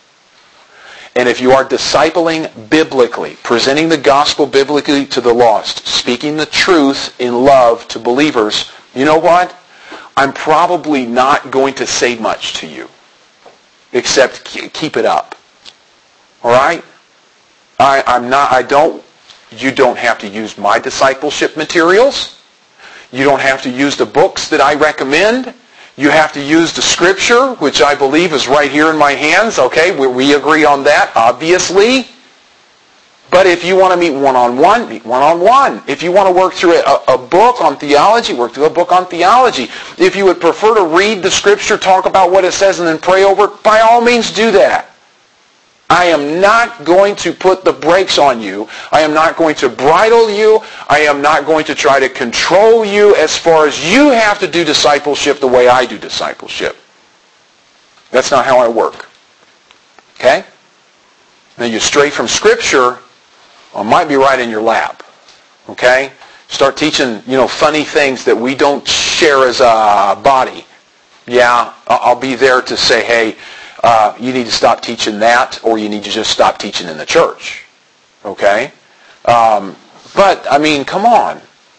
And if you are discipling biblically, presenting the gospel biblically to the lost, speaking the truth in love to believers, you know what? I'm probably not going to say much to you, except keep it up. All right? I, I'm not, I don't, you don't have to use my discipleship materials. You don't have to use the books that I recommend. You have to use the Scripture, which I believe is right here in my hands. Okay, we, we agree on that, obviously. But if you want to meet one-on-one, meet one-on-one. If you want to work through a, a book on theology, work through a book on theology. If you would prefer to read the Scripture, talk about what it says, and then pray over it, by all means do that. I am not going to put the brakes on you. I am not going to bridle you. I am not going to try to control you as far as you have to do discipleship the way I do discipleship. That's not how I work. Okay? Now you stray from Scripture, well, it might be right in your lap. Okay? Start teaching, you know, funny things that we don't share as a body. Yeah, I'll be there to say, hey, Uh, you need to stop teaching that, or you need to just stop teaching in the church. Okay? Um, but, I mean, come on.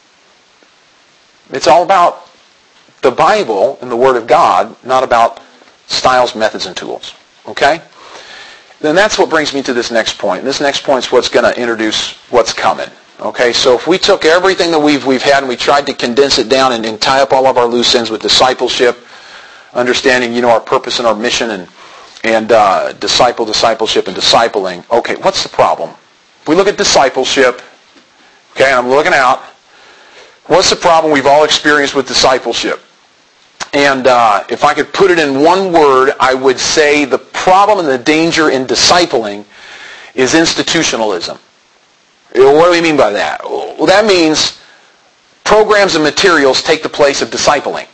It's all about the Bible and the Word of God, not about styles, methods, and tools. Okay? Then that's what brings me to this next point. And this next point is what's going to introduce what's coming. Okay? So if we took everything that we've we've had and we tried to condense it down and, and tie up all of our loose ends with discipleship, understanding, you know, our purpose and our mission, and and uh, disciple, discipleship, and discipling. Okay, what's the problem? If we look at discipleship, okay, and I'm looking out, what's the problem we've all experienced with discipleship? And uh, if I could put it in one word, I would say the problem and the danger in discipling is institutionalism. What do we mean by that? Well, that means programs and materials take the place of discipling.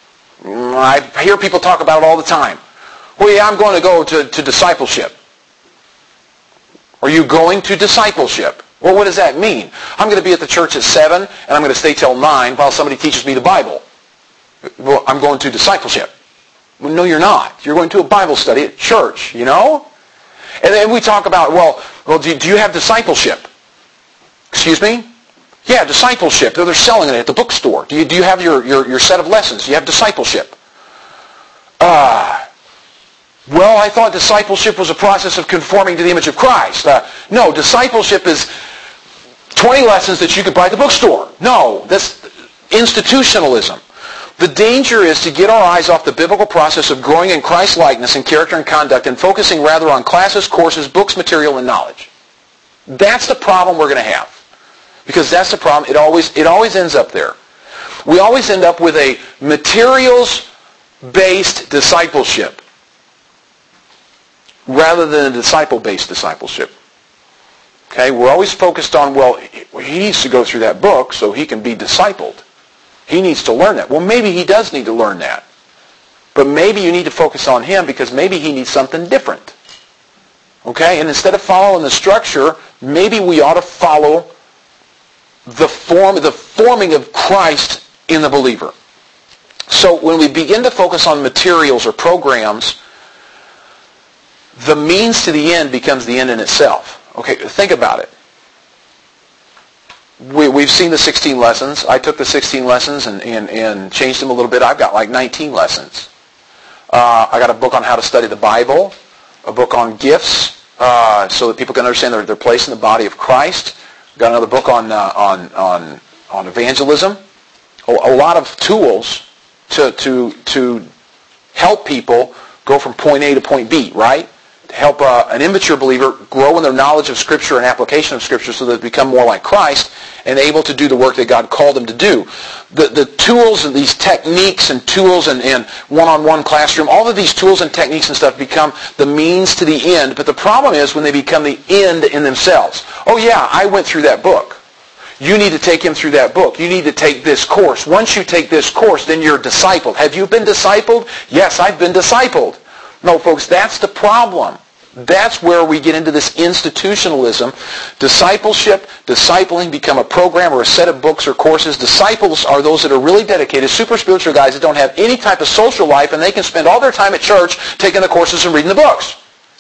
I hear people talk about it all the time. Well, yeah, I'm going to go to, to discipleship. Are you going to discipleship? Well, what does that mean? I'm going to be at the church at seven, and I'm going to stay till nine while somebody teaches me the Bible. Well, I'm going to discipleship. Well, no, you're not. You're going to a Bible study at church, you know? And then we talk about, well, well, do, do you have discipleship? Excuse me? Yeah, discipleship. They're selling it at the bookstore. Do you, do you have your, your, your set of lessons? Do you have discipleship? Ah... Uh, Well, I thought discipleship was a process of conforming to the image of Christ. Uh, no, discipleship is twenty lessons that you could buy at the bookstore. No, that's institutionalism. The danger is to get our eyes off the biblical process of growing in Christ's likeness and character and conduct and focusing rather on classes, courses, books, material, and knowledge. That's the problem we're going to have. Because that's the problem. It always, it always ends up there. We always end up with a materials-based discipleship rather than a disciple-based discipleship. Okay, we're always focused on, well, he needs to go through that book so he can be discipled. He needs to learn that. Well, maybe he does need to learn that. But maybe you need to focus on him because maybe he needs something different. Okay, and instead of following the structure, maybe we ought to follow the form, the forming of Christ in the believer. So when we begin to focus on materials or programs, the means to the end becomes the end in itself. Okay, think about it. We, we've seen the sixteen lessons. I took the sixteen lessons and, and, and changed them a little bit. I've got like nineteen lessons. Uh, I got a book on how to study the Bible, a book on gifts, uh, so that people can understand their, their place in the body of Christ. Got another book on uh, on on on evangelism. A, a lot of tools to to to help people go from point A to point B, right? Help uh, an immature believer grow in their knowledge of Scripture and application of Scripture so that they become more like Christ and able to do the work that God called them to do. The, the tools and these techniques and tools and, and one-on-one classroom, all of these tools and techniques and stuff become the means to the end. But the problem is when they become the end in themselves. Oh yeah, I went through that book. You need to take him through that book. You need to take this course. Once you take this course, then you're discipled. Have you been discipled? Yes, I've been discipled. No, folks, that's the problem. That's where we get into this institutionalism. Discipleship, discipling become a program or a set of books or courses. Disciples are those that are really dedicated, super spiritual guys that don't have any type of social life, and they can spend all their time at church taking the courses and reading the books.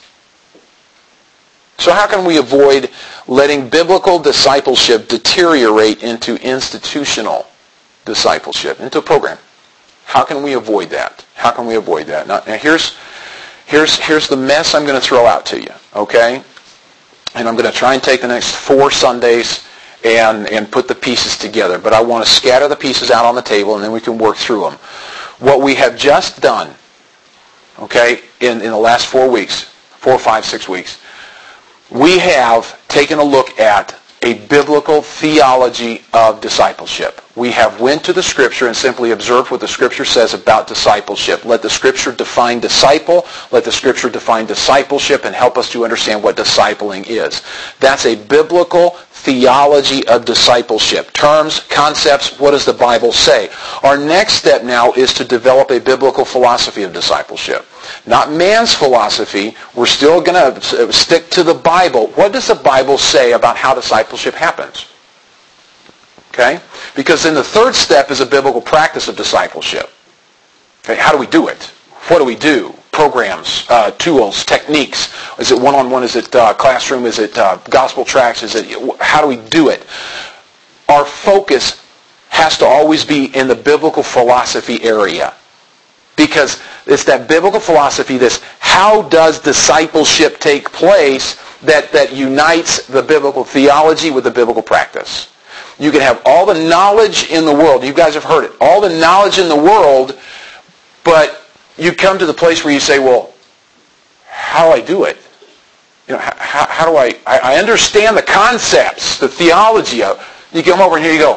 So how can we avoid letting biblical discipleship deteriorate into institutional discipleship, into a program? How can we avoid that? How can we avoid that? Now, now here's Here's, here's the mess I'm going to throw out to you, okay? And I'm going to try and take the next four Sundays and, and put the pieces together. But I want to scatter the pieces out on the table, and then we can work through them. What we have just done, okay, in, in the last four weeks, four, five, six weeks, we have taken a look at a biblical theology of discipleship. We have went to the Scripture and simply observed what the Scripture says about discipleship. Let the Scripture define disciple. Let the Scripture define discipleship and help us to understand what discipling is. That's a biblical theology of discipleship. Terms, concepts, what does the Bible say? Our next step now is to develop a biblical philosophy of discipleship. Not man's philosophy. We're still going to stick to the Bible. What does the Bible say about how discipleship happens? Okay? Because then the third step is a biblical practice of discipleship. Okay? How do we do it? What do we do? Programs, uh, tools, techniques. Is it one-on-one? Is it uh, classroom? Is it uh, gospel tracts? Is it? How do we do it? Our focus has to always be in the biblical philosophy area. Because it's that biblical philosophy, this how does discipleship take place, that, that unites the biblical theology with the biblical practice. You can have all the knowledge in the world. You guys have heard it. All the knowledge in the world, but you come to the place where you say, well, how do I do it? You know, how, how do I, I, I understand the concepts, the theology of it. You come over and here you go,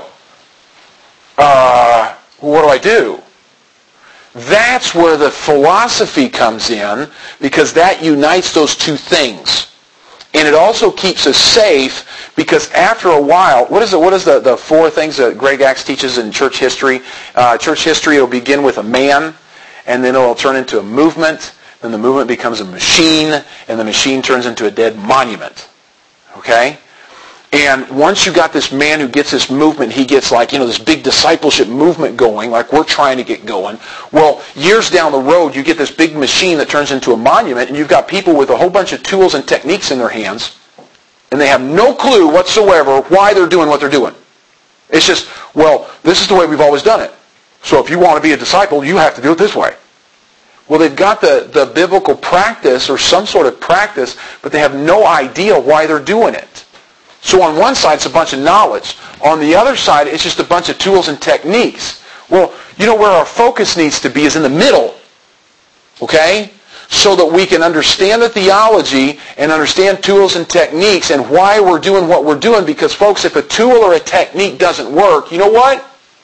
uh, what do I do? That's where the philosophy comes in, because that unites those two things. And it also keeps us safe, because after a while, what is the, what is the, the four things that Greg Axe teaches in church history? Uh, church history will begin with a man, and then it will turn into a movement, then the movement becomes a machine, and the machine turns into a dead monument. Okay? And once you got this man who gets this movement, he gets like, you know, this big discipleship movement going, like we're trying to get going. Well, years down the road, you get this big machine that turns into a monument, and you've got people with a whole bunch of tools and techniques in their hands, and they have no clue whatsoever why they're doing what they're doing. It's just, well, this is the way we've always done it. So if you want to be a disciple, you have to do it this way. Well, they've got the, the biblical practice or some sort of practice, but they have no idea why they're doing it. So on one side, it's a bunch of knowledge. On the other side, it's just a bunch of tools and techniques. Well, you know where our focus needs to be is in the middle. Okay? So that we can understand the theology and understand tools and techniques and why we're doing what we're doing. Because, folks, if a tool or a technique doesn't work, you know what?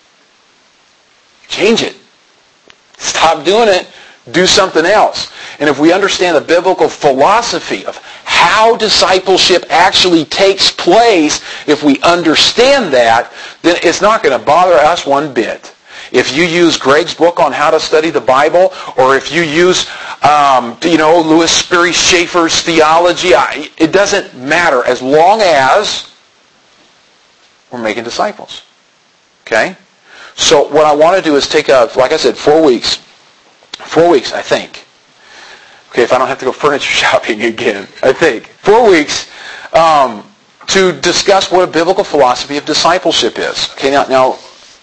Change it. Stop doing it. Do something else. And if we understand the biblical philosophy of how discipleship actually takes place, if we understand that, then it's not going to bother us one bit. If you use Greg's book on how to study the Bible, or if you use, um, you know, Louis Sperry Schaefer's theology, I, it doesn't matter as long as we're making disciples. Okay? So what I want to do is take a, like I said, four weeks. Four weeks, I think. Okay, if I don't have to go furniture shopping again, I think. Four weeks um, to discuss what a biblical philosophy of discipleship is. Okay, now, now,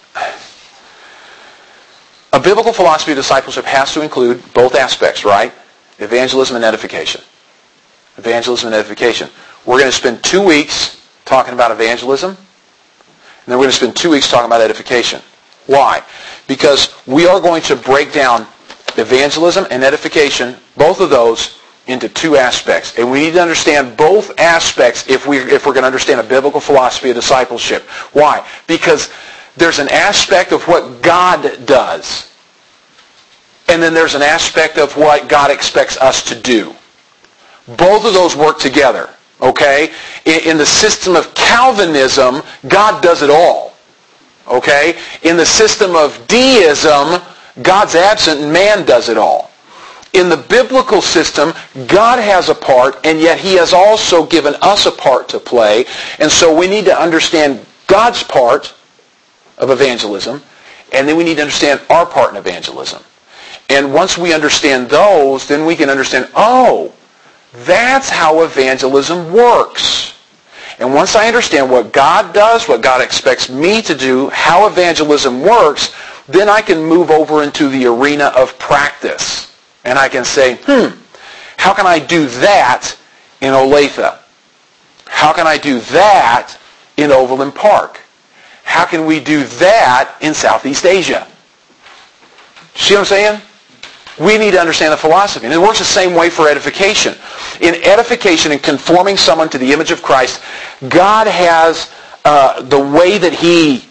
a biblical philosophy of discipleship has to include both aspects, right? Evangelism and edification. Evangelism and edification. We're going to spend two weeks talking about evangelism, and then we're going to spend two weeks talking about edification. Why? Because we are going to break down evangelism and edification, both of those, into two aspects. And we need to understand both aspects if, we, if we're going to understand a biblical philosophy of discipleship. Why? Because there's an aspect of what God does, and then there's an aspect of what God expects us to do. Both of those work together. Okay? In, in the system of Calvinism, God does it all. Okay? In the system of deism, God's absent and man does it all. In the biblical system, God has a part, and yet he has also given us a part to play. And so we need to understand God's part of evangelism, and then we need to understand our part in evangelism. And once we understand those, then we can understand, oh, that's how evangelism works. And once I understand what God does, what God expects me to do, how evangelism works, then I can move over into the arena of practice. And I can say, hmm, how can I do that in Olathe? How can I do that in Overland Park? How can we do that in Southeast Asia? See what I'm saying? We need to understand the philosophy. And it works the same way for edification. In edification and conforming someone to the image of Christ, God has uh, the way that he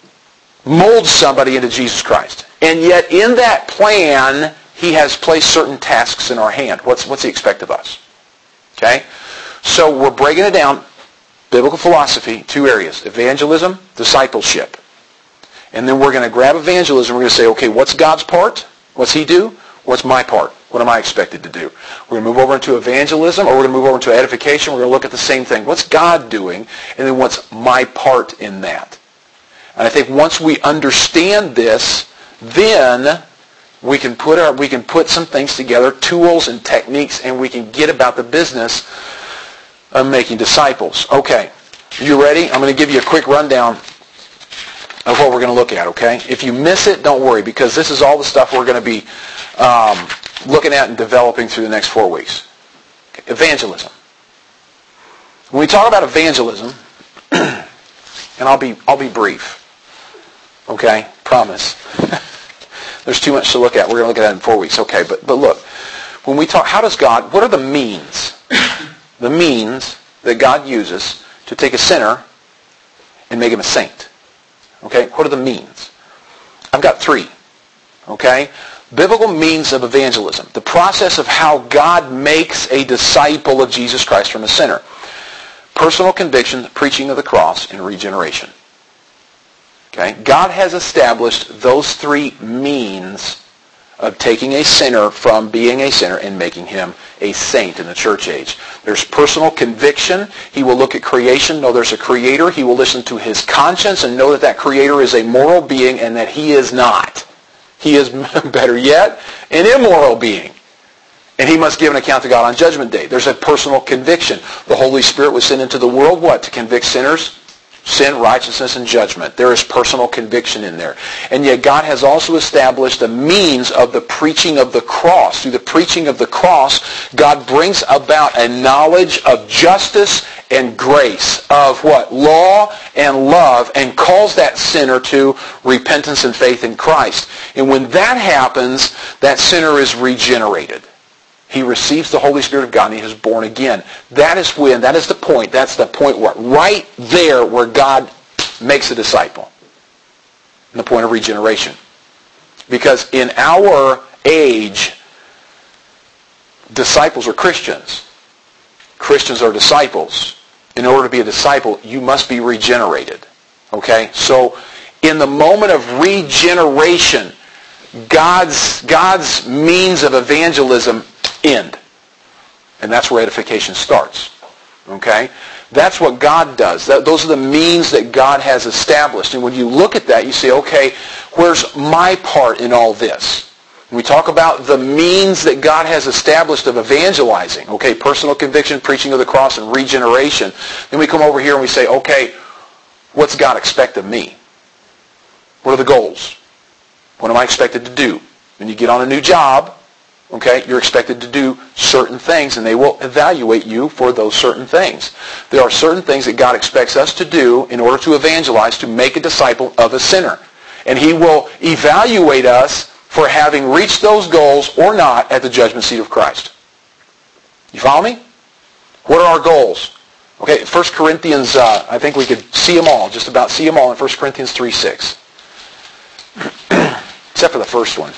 molds somebody into Jesus Christ. And yet in that plan, he has placed certain tasks in our hand. What's, what's he expect of us? Okay? So we're breaking it down. Biblical philosophy, two areas. Evangelism, discipleship. And then we're going to grab evangelism. We're going to say, okay, what's God's part? What's he do? What's my part? What am I expected to do? We're going to move over into evangelism, or we're going to move over into edification. We're going to look at the same thing. What's God doing? And then what's my part in that? And I think once we understand this, then we can put our we can put some things together, tools and techniques, and we can get about the business of making disciples. Okay, you ready? I'm going to give you a quick rundown of what we're going to look at, okay? If you miss it, don't worry, because this is all the stuff we're going to be um, looking at and developing through the next four weeks. Okay. Evangelism. When we talk about evangelism, and I'll be I'll be brief, okay? Promise. There's too much to look at. We're going to look at that in four weeks, okay? But but look, when we talk, how does God? What are the means? The means that God uses to take a sinner and make him a saint. Okay? What are the means? I've got three. Okay? Biblical means of evangelism. The process of how God makes a disciple of Jesus Christ from a sinner. Personal conviction, preaching of the cross, and regeneration. Okay? God has established those three means of taking a sinner from being a sinner and making him a saint in the church age. There's personal conviction. He will look at creation, know there's a creator. He will listen to his conscience and know that that creator is a moral being and that he is not. He is, better yet, an immoral being. And he must give an account to God on Judgment Day. There's a personal conviction. The Holy Spirit was sent into the world, what? To convict sinners? Sin, righteousness, and judgment. There is personal conviction in there. And yet God has also established a means of the preaching of the cross. Through the preaching of the cross, God brings about a knowledge of justice and grace, of what? Law and love, and calls that sinner to repentance and faith in Christ. And when that happens, that sinner is regenerated. He receives the Holy Spirit of God and he is born again. That is when, that is the point, that's the point where, right there where God makes a disciple. And the point of regeneration. Because in our age, disciples are Christians. Christians are disciples. In order to be a disciple, you must be regenerated. Okay? So, in the moment of regeneration, God's, God's means of evangelism end. And that's where edification starts. Okay? That's what God does. That, those are the means that God has established. And when you look at that, you say, okay, where's my part in all this? When we talk about the means that God has established of evangelizing, okay, personal conviction, preaching of the cross, and regeneration, then we come over here and we say, okay, what's God expect of me? What are the goals? What am I expected to do? When you get on a new job, okay, you're expected to do certain things, and they will evaluate you for those certain things. There are certain things that God expects us to do in order to evangelize, to make a disciple of a sinner. And he will evaluate us for having reached those goals or not at the judgment seat of Christ. You follow me? What are our goals? Okay, First Corinthians, uh, I think we could see them all, just about see them all in First Corinthians three six. Except for the first one.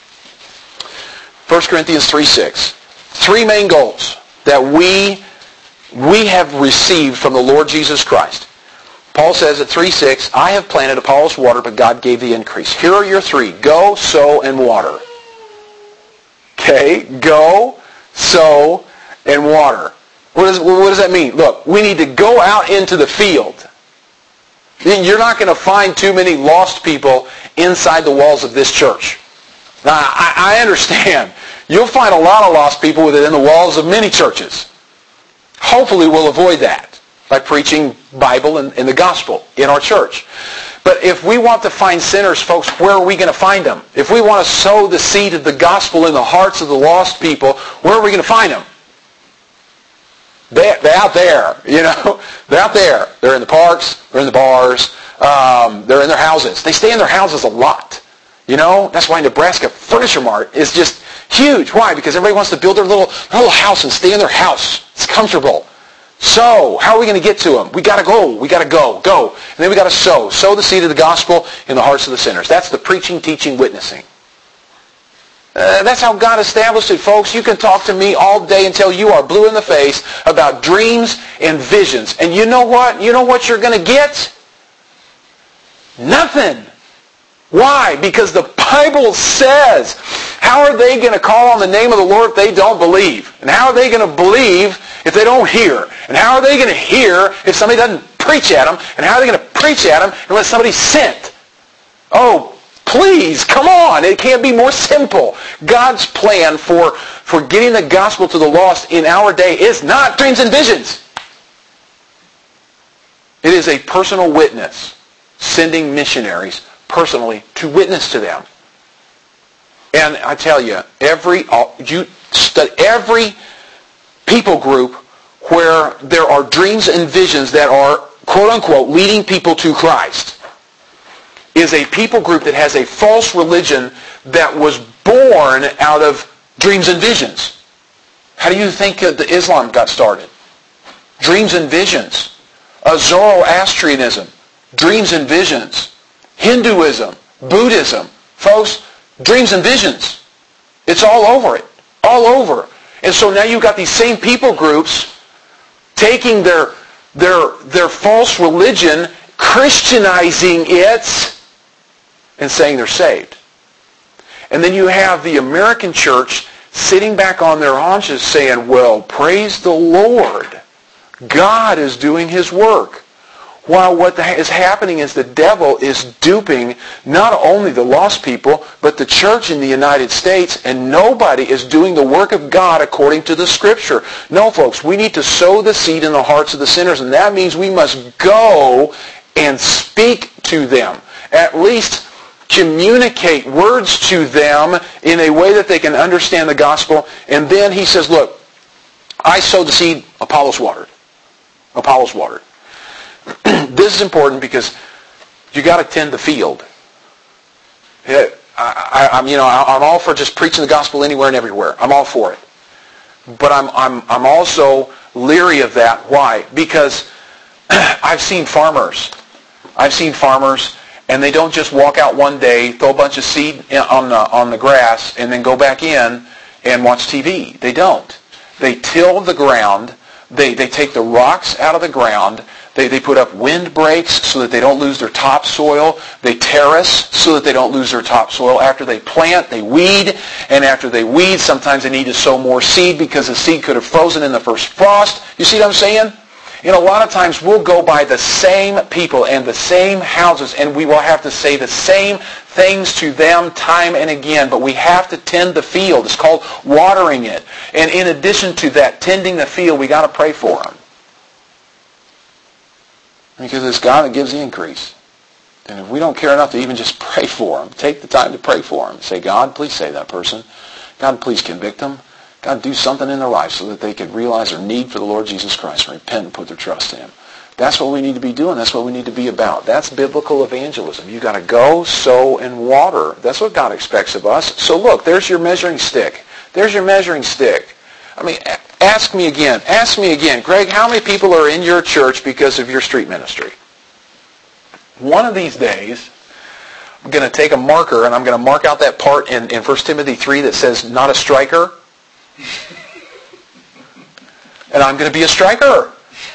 First Corinthians three six. Three main goals that we, we have received from the Lord Jesus Christ. Paul says at three six, I have planted, Apollos watered, but God gave the increase. Here are your three. Go, sow, and water. Okay? Go, sow, and water. What does, what does that mean? Look, we need to go out into the field. You're not going to find too many lost people inside the walls of this church. Now, I, I understand. You'll find a lot of lost people within the walls of many churches. Hopefully we'll avoid that by preaching Bible and, and the gospel in our church. But if we want to find sinners, folks, where are we going to find them? If we want to sow the seed of the gospel in the hearts of the lost people, where are we going to find them? They're, they're out there, you know. They're out there. They're in the parks. They're in the bars. Um, they're in their houses. They stay in their houses a lot. You know, that's why Nebraska Furniture Mart is just, Huge. Why? Because everybody wants to build their little, their little house and stay in their house. It's comfortable. So, how are we going to get to them? We got to go. We got to go. Go. And then we got to sow. Sow the seed of the gospel in the hearts of the sinners. That's the preaching, teaching, witnessing. Uh, that's how God established it, folks. You can talk to me all day until you are blue in the face about dreams and visions. And you know what? You know what you're going to get? Nothing. Why? Because the Bible says, how are they going to call on the name of the Lord if they don't believe? And how are they going to believe if they don't hear? And how are they going to hear if somebody doesn't preach at them? And how are they going to preach at them unless somebody's sent? Oh, please, come on. It can't be more simple. God's plan for, for getting the gospel to the lost in our day is not dreams and visions. It is a personal witness, sending missionaries personally to witness to them. And I tell you, every you study every people group where there are dreams and visions that are, quote unquote, leading people to Christ, is a people group that has a false religion that was born out of dreams and visions. How do you think the Islam got started? Dreams and visions. Uh, Zoroastrianism, dreams and visions. Hinduism, Buddhism. Folks, dreams and visions. It's all over it. All over. And so now you've got these same people groups taking their, their, their false religion, Christianizing it, and saying they're saved. And then you have the American church sitting back on their haunches saying, well, praise the Lord. God is doing His work. While what is happening is the devil is duping not only the lost people, but the church in the United States, and nobody is doing the work of God according to the Scripture. No, folks, we need to sow the seed in the hearts of the sinners, and that means we must go and speak to them. At least communicate words to them in a way that they can understand the gospel. And then he says, look, I sowed the seed, Apollos watered. Apollos watered. This is important because you got to tend the field. I, I, I'm, you know, I'm all for just preaching the gospel anywhere and everywhere. I'm all for it. But I'm, I'm, I'm also leery of that. Why? Because I've seen farmers. I've seen farmers, and they don't just walk out one day, throw a bunch of seed on the, on the grass, and then go back in and watch T V. They don't. They till the ground. They, they take the rocks out of the ground. They, they put up windbreaks so that they don't lose their topsoil. They terrace so that they don't lose their topsoil. After they plant, they weed. And after they weed, sometimes they need to sow more seed because the seed could have frozen in the first frost. You see what I'm saying? And a lot of times we'll go by the same people and the same houses, and we will have to say the same things to them time and again. But we have to tend the field. It's called watering it. And in addition to that, tending the field, we got to pray for them. Because it's God that gives the increase. And if we don't care enough to even just pray for them, take the time to pray for them. Say, God, please save that person. God, please convict them. God, do something in their life so that they can realize their need for the Lord Jesus Christ and repent and put their trust in Him. That's what we need to be doing. That's what we need to be about. That's biblical evangelism. You've got to go, sow, and water. That's what God expects of us. So look, there's your measuring stick. There's your measuring stick. I mean, ask me again. Ask me again. Greg, how many people are in your church because of your street ministry? One of these days, I'm going to take a marker and I'm going to mark out that part in, in First Timothy three that says, not a striker. And I'm going to be a striker.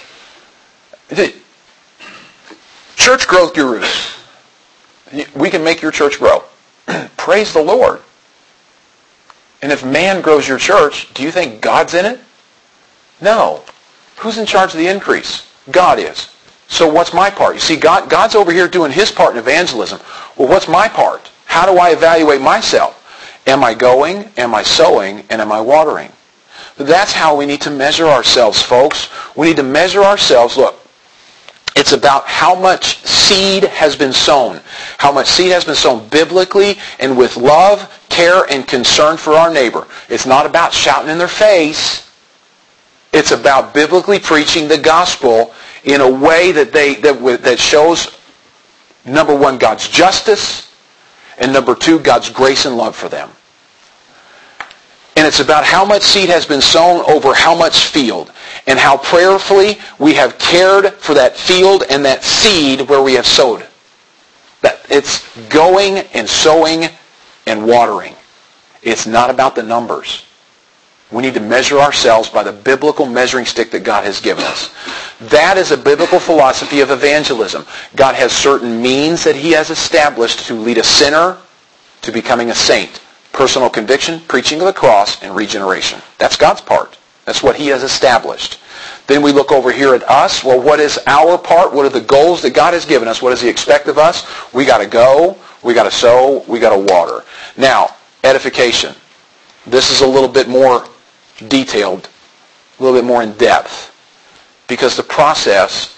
Church growth gurus. We can make your church grow. Praise the Lord. And if man grows your church, do you think God's in it? No. Who's in charge of the increase? God is. So what's my part? You see, God, God's over here doing His part in evangelism. Well, what's my part? How do I evaluate myself? Am I going? Am I sowing? And am I watering? That's how we need to measure ourselves, folks. We need to measure ourselves. Look, it's about how much seed has been sown. How much seed has been sown biblically and with love, care, and concern for our neighbor. It's not about shouting in their face. It's about biblically preaching the gospel in a way that they that, that shows, number one, God's justice, and number two, God's grace and love for them. it's about how much seed has been sown over how much field, and how prayerfully we have cared for that field and that seed where we have sowed. That it's going and sowing and watering. It's not about the numbers. We need to measure ourselves by the biblical measuring stick that God has given us. That is a biblical philosophy of evangelism. God has certain means that he has established to lead a sinner to becoming a saint. Personal conviction, preaching of the cross, and regeneration. That's God's part. That's what he has established. Then we look over here at us. Well, what is our part? What are the goals that God has given us? What does he expect of us? We got to go. We got to sow. We got to water. Now, edification. This is a little bit more detailed, a little bit more in depth, because the process,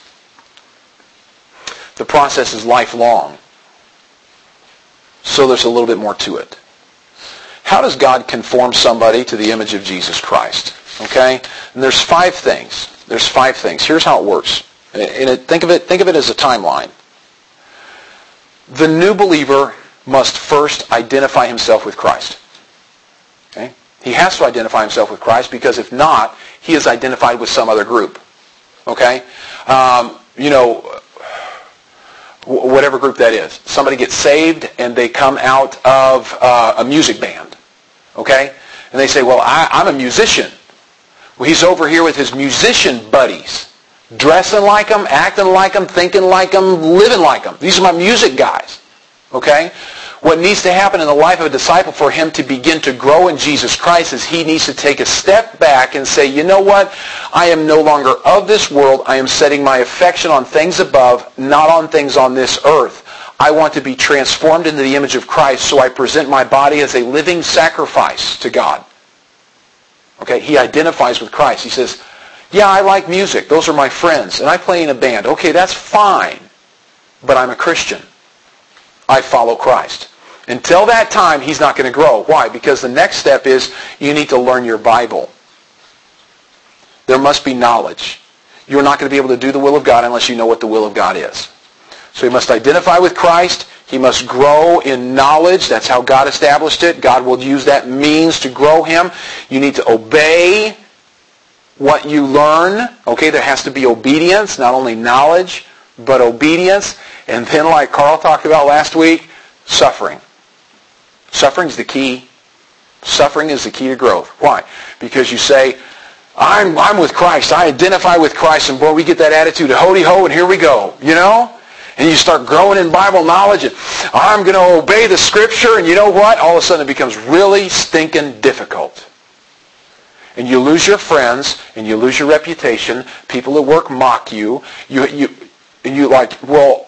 the process is lifelong. So there's a little bit more to it. How does God conform somebody to the image of Jesus Christ? Okay? And there's five things. There's five things. Here's how it works. And it, think of it, think of it as a timeline. The new believer must first identify himself with Christ. Okay? He has to identify himself with Christ, because if not, he is identified with some other group. Okay? Um, you know, whatever group that is. Somebody gets saved and they come out of uh, a music band. Okay? And they say, well, I, I'm a musician. Well, he's over here with his musician buddies, dressing like them, acting like them, thinking like them, living like them. These are my music guys. Okay? What needs to happen in the life of a disciple for him to begin to grow in Jesus Christ is he needs to take a step back and say, you know what? I am no longer of this world. I am setting my affection on things above, not on things on this earth. I want to be transformed into the image of Christ, so I present my body as a living sacrifice to God. Okay, he identifies with Christ. He says, yeah, I like music. Those are my friends. And I play in a band. Okay, that's fine. But I'm a Christian. I follow Christ. Until that time, he's not going to grow. Why? Because the next step is you need to learn your Bible. There must be knowledge. You're not going to be able to do the will of God unless you know what the will of God is. So he must identify with Christ. He must grow in knowledge. That's how God established it. God will use that means to grow him. You need to obey what you learn. Okay, there has to be obedience, not only knowledge, but obedience. And then, like Carl talked about last week, suffering. Suffering is the key. Suffering is the key to growth. Why? Because you say, I'm, I'm with Christ. I identify with Christ. And boy, we get that attitude of hody ho, and here we go. You know? And you start growing in Bible knowledge, and I'm going to obey the Scripture, and you know what? All of a sudden it becomes really stinking difficult. And you lose your friends, and you lose your reputation. People at work mock you. You, you, and you like, well,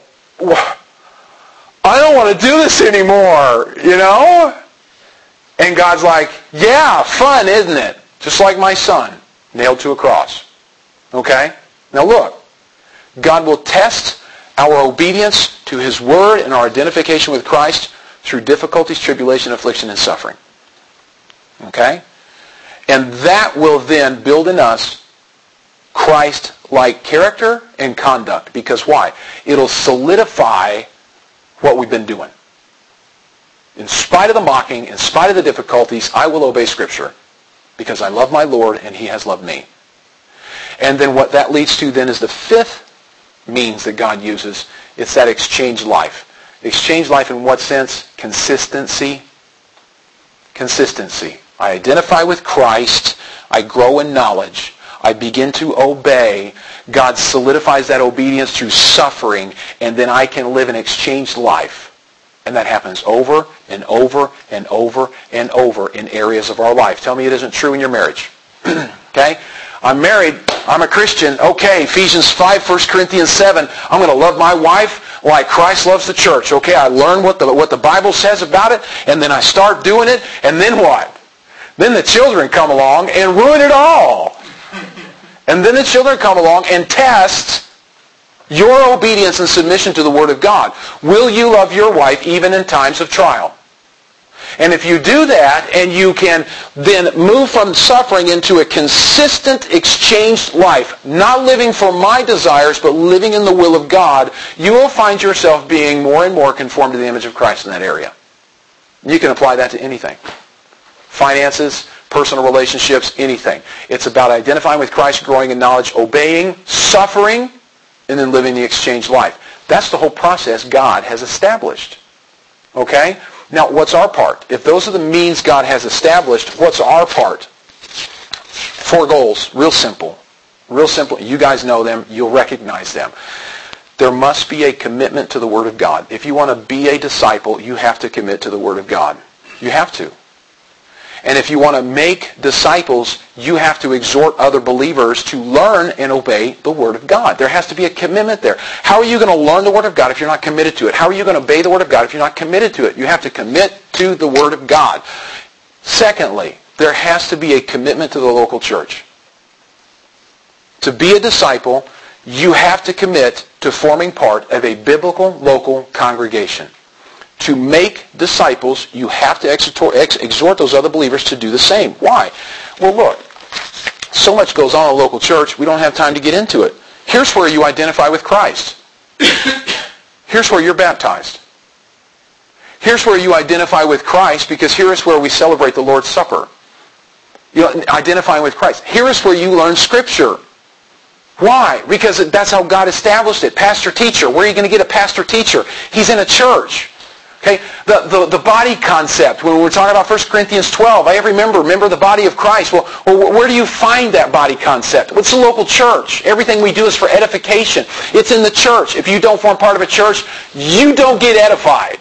I don't want to do this anymore, you know? And God's like, yeah, fun, isn't it? Just like my son, nailed to a cross. Okay? Now look, God will test our obedience to his word and our identification with Christ through difficulties, tribulation, affliction, and suffering. Okay? And that will then build in us Christ-like character and conduct. Because why? It'll solidify what we've been doing. In spite of the mocking, in spite of the difficulties, I will obey Scripture because I love my Lord and he has loved me. And then what that leads to then is the fifth means that God uses. It's that exchange life. Exchange life in what sense? Consistency. Consistency. I identify with Christ. I grow in knowledge. I begin to obey. God solidifies that obedience through suffering, and then I can live an exchanged life. And that happens over and over and over and over in areas of our life. Tell me it isn't true in your marriage. Okay? I'm married. I'm a Christian. Okay, Ephesians five, First Corinthians seven. I'm going to love my wife like Christ loves the church. Okay, I learn what the, what the Bible says about it, and then I start doing it, and then what? Then the children come along and ruin it all. And then the children come along and test your obedience and submission to the Word of God. Will you love your wife even in times of trial? And if you do that, and you can then move from suffering into a consistent exchanged life, not living for my desires, but living in the will of God, you will find yourself being more and more conformed to the image of Christ in that area. You can apply that to anything. Finances, personal relationships, anything. It's about identifying with Christ, growing in knowledge, obeying, suffering, and then living the exchanged life. That's the whole process God has established. Okay? Now, what's our part? If those are the means God has established, what's our part? Four goals. Real simple. Real simple. You guys know them. You'll recognize them. There must be a commitment to the Word of God. If you want to be a disciple, you have to commit to the Word of God. You have to. And if you want to make disciples, you have to exhort other believers to learn and obey the Word of God. There has to be a commitment there. How are you going to learn the Word of God if you're not committed to it? How are you going to obey the Word of God if you're not committed to it? You have to commit to the Word of God. Secondly, there has to be a commitment to the local church. To be a disciple, you have to commit to forming part of a biblical local congregation. To make disciples, you have to exhort those other believers to do the same. Why? Well, look, so much goes on in a local church, we don't have time to get into it. Here's where you identify with Christ. Here's where you're baptized. Here's where you identify with Christ, because here is where we celebrate the Lord's Supper. You know, identifying with Christ. Here is where you learn Scripture. Why? Because that's how God established it. Pastor-teacher. Where are you going to get a pastor-teacher? He's in a church. Okay, the, the, the body concept, when we're talking about First Corinthians twelve, I remember, remember the body of Christ. Well, well, where do you find that body concept? It's the local church. Everything we do is for edification. It's in the church. If you don't form part of a church, you don't get edified.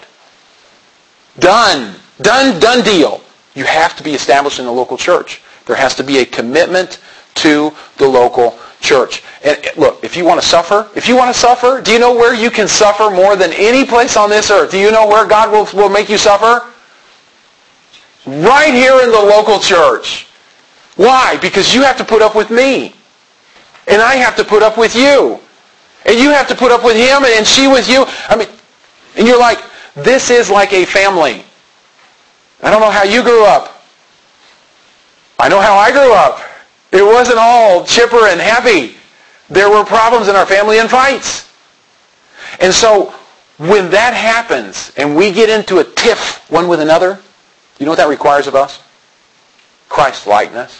Done. Done, done deal. You have to be established in the local church. There has to be a commitment to the local church. And look, if you want to suffer, if you want to suffer, do you know where you can suffer more than any place on this earth? Do you know where God will, will make you suffer? Right here in the local church. Why? Because you have to put up with me. And I have to put up with you. And you have to put up with him and she with you. I mean, and you're like, this is like a family. I don't know how you grew up. I know how I grew up. It wasn't all chipper and happy. There were problems in our family and fights. And so when that happens and we get into a tiff one with another, you know what that requires of us? Christ-likeness.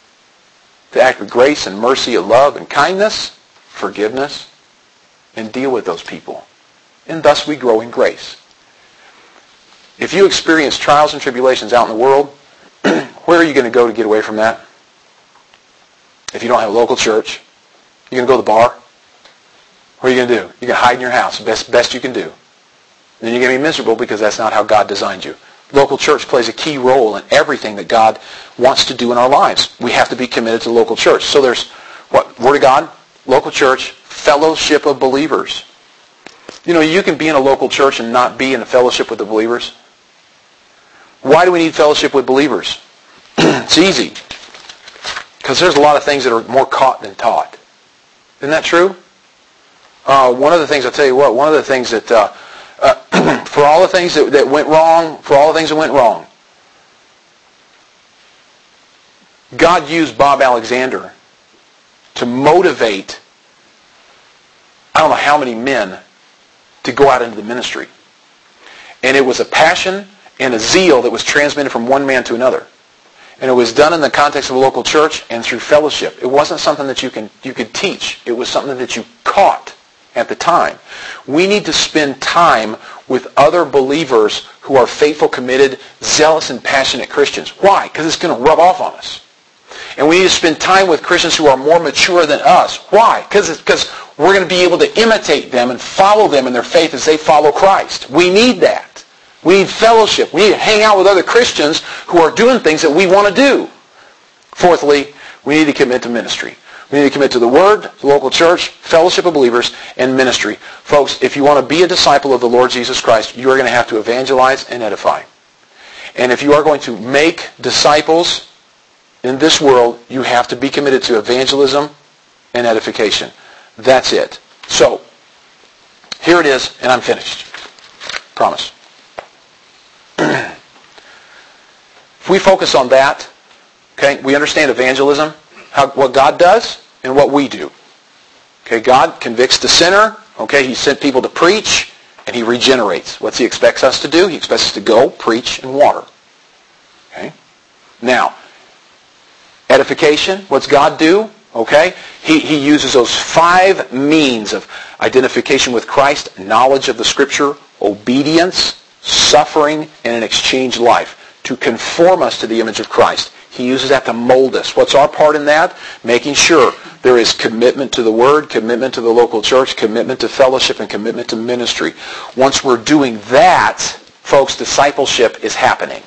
To act with grace and mercy and love and kindness, forgiveness, and deal with those people. And thus we grow in grace. If you experience trials and tribulations out in the world, where are you going to go to get away from that? If you don't have a local church, you're going to go to the bar? What are you going to do? You're going to hide in your house, best best you can do. And then you're going to be miserable because that's not how God designed you. Local church plays a key role in everything that God wants to do in our lives. We have to be committed to the local church. So there's what? Word of God, local church, fellowship of believers. You know, you can be in a local church and not be in a fellowship with the believers. Why do we need fellowship with believers? It's easy. Because there's a lot of things that are more caught than taught. Isn't that true? Uh, one of the things, I'll tell you what, one of the things that, uh, uh, for all the things that, that went wrong, for all the things that went wrong, God used Bob Alexander to motivate, I don't know how many men, to go out into the ministry. And it was a passion and a zeal that was transmitted from one man to another. And it was done in the context of a local church and through fellowship. It wasn't something that you can you could teach. It was something that you caught at the time. We need to spend time with other believers who are faithful, committed, zealous, and passionate Christians. Why? Because it's going to rub off on us. And we need to spend time with Christians who are more mature than us. Why? Because because we're going to be able to imitate them and follow them in their faith as they follow Christ. We need that. We need fellowship. We need to hang out with other Christians who are doing things that we want to do. Fourthly, we need to commit to ministry. We need to commit to the Word, the local church, fellowship of believers, and ministry. Folks, if you want to be a disciple of the Lord Jesus Christ, you are going to have to evangelize and edify. And if you are going to make disciples in this world, you have to be committed to evangelism and edification. That's it. So, here it is, and I'm finished. Promise. If we focus on that, okay, we understand evangelism, how, what God does and what we do. Okay, God convicts the sinner. Okay, he sent people to preach, and he regenerates. What's he expects us to do? He expects us to go, preach, and water. Okay? Now, Edification, what's God do? Okay? He, he uses those five means of identification with Christ, knowledge of the Scripture, obedience, suffering, and an exchanged life to conform us to the image of Christ. He uses that to mold us. What's our part in that? Making sure there is commitment to the Word, commitment to the local church, commitment to fellowship, and commitment to ministry. Once we're doing that, folks, discipleship is happening.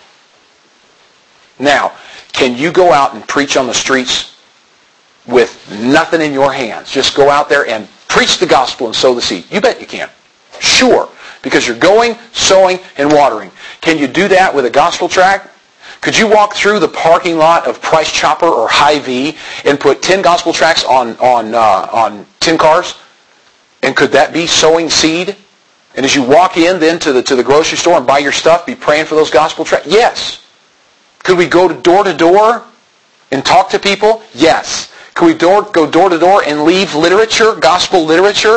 Now, can you go out and preach on the streets with nothing in your hands? Just go out there and preach the gospel and sow the seed. You bet you can. Sure. Because you're going, sowing, and watering. Can you do that with a gospel tract? Could you walk through the parking lot of Price Chopper or Hy-Vee and put ten gospel tracts on on uh, on ten cars? And could that be sowing seed? And as you walk in then to the to the grocery store and buy your stuff, be praying for those gospel tracts? Yes. Could we go to door to door and talk to people? Yes. Could we door, go door to door and leave literature, gospel literature?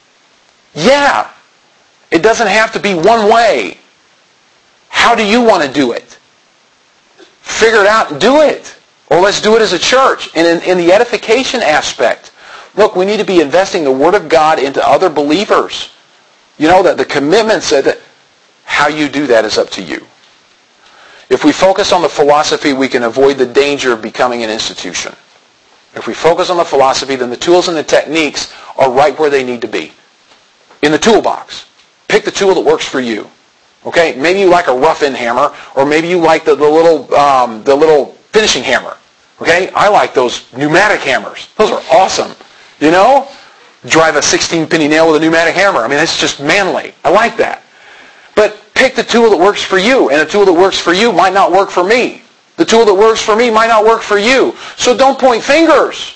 Yeah. It doesn't have to be one way. How do you want to do it? Figure it out and do it. Or let's do it as a church. And in, in the edification aspect, look, we need to be investing the Word of God into other believers. You know, that the commitment said that how you do that is up to you. If we focus on the philosophy, we can avoid the danger of becoming an institution. If we focus on the philosophy, then the tools and the techniques are right where they need to be. In the toolbox. Pick the tool that works for you. Okay? Maybe you like a rough-end hammer, or maybe you like the, the little um, the little finishing hammer. Okay? I like those pneumatic hammers. Those are awesome. You know? Drive a sixteen penny nail with a pneumatic hammer. I mean, it's just manly. I like that. But pick the tool that works for you, and a tool that works for you might not work for me. The tool that works for me might not work for you. So don't point fingers.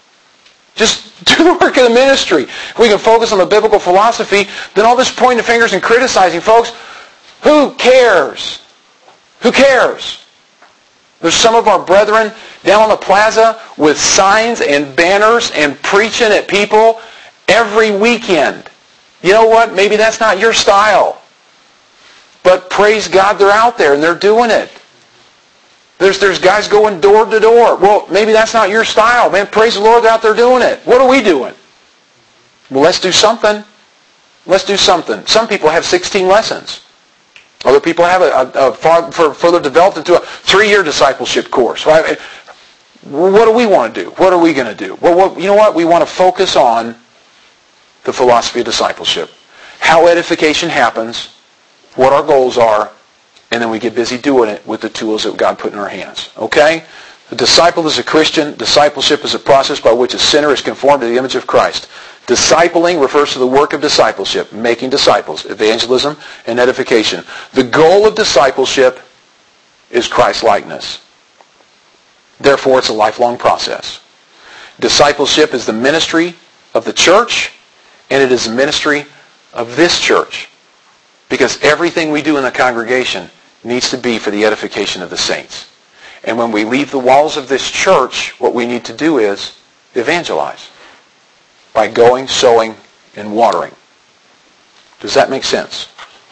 Just do the work of the ministry. If we can focus on the biblical philosophy, then all this pointing fingers and criticizing, folks, who cares? Who cares? There's some of our brethren down on the plaza with signs and banners and preaching at people every weekend. You know what? Maybe that's not your style. But praise God they're out there and they're doing it. There's there's guys going door to door. Well, maybe that's not your style. Man, praise the Lord they're out there doing it. What are we doing? Well, let's do something. Let's do something. Some people have sixteen lessons. Other people have a, a, a far, for, further developed into a three-year discipleship course. Right? What do we want to do? What are we going to do? Well, what, you know what? We want to focus on the philosophy of discipleship. How edification happens, what our goals are, and then we get busy doing it with the tools that God put in our hands. Okay? A disciple is a Christian. Discipleship is a process by which a sinner is conformed to the image of Christ. Discipling refers to the work of discipleship, making disciples, evangelism, and edification. The goal of discipleship is Christ-likeness. Therefore, it's a lifelong process. Discipleship is the ministry of the church, and it is the ministry of this church. Because everything we do in the congregation needs to be for the edification of the saints. And when we leave the walls of this church, what we need to do is evangelize by going, sowing, and watering. Does that make sense?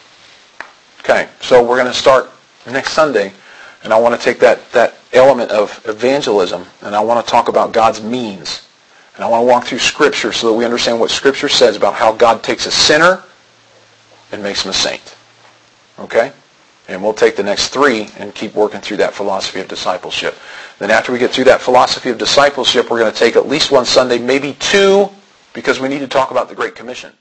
Okay, so we're going to start next Sunday, and I want to take that, that element of evangelism, and I want to talk about God's means. And I want to walk through Scripture so that we understand what Scripture says about how God takes a sinner and makes him a saint. Okay? And we'll take the next three and keep working through that philosophy of discipleship. Then after we get through that philosophy of discipleship, we're going to take at least one Sunday, maybe two, because we need to talk about the Great Commission.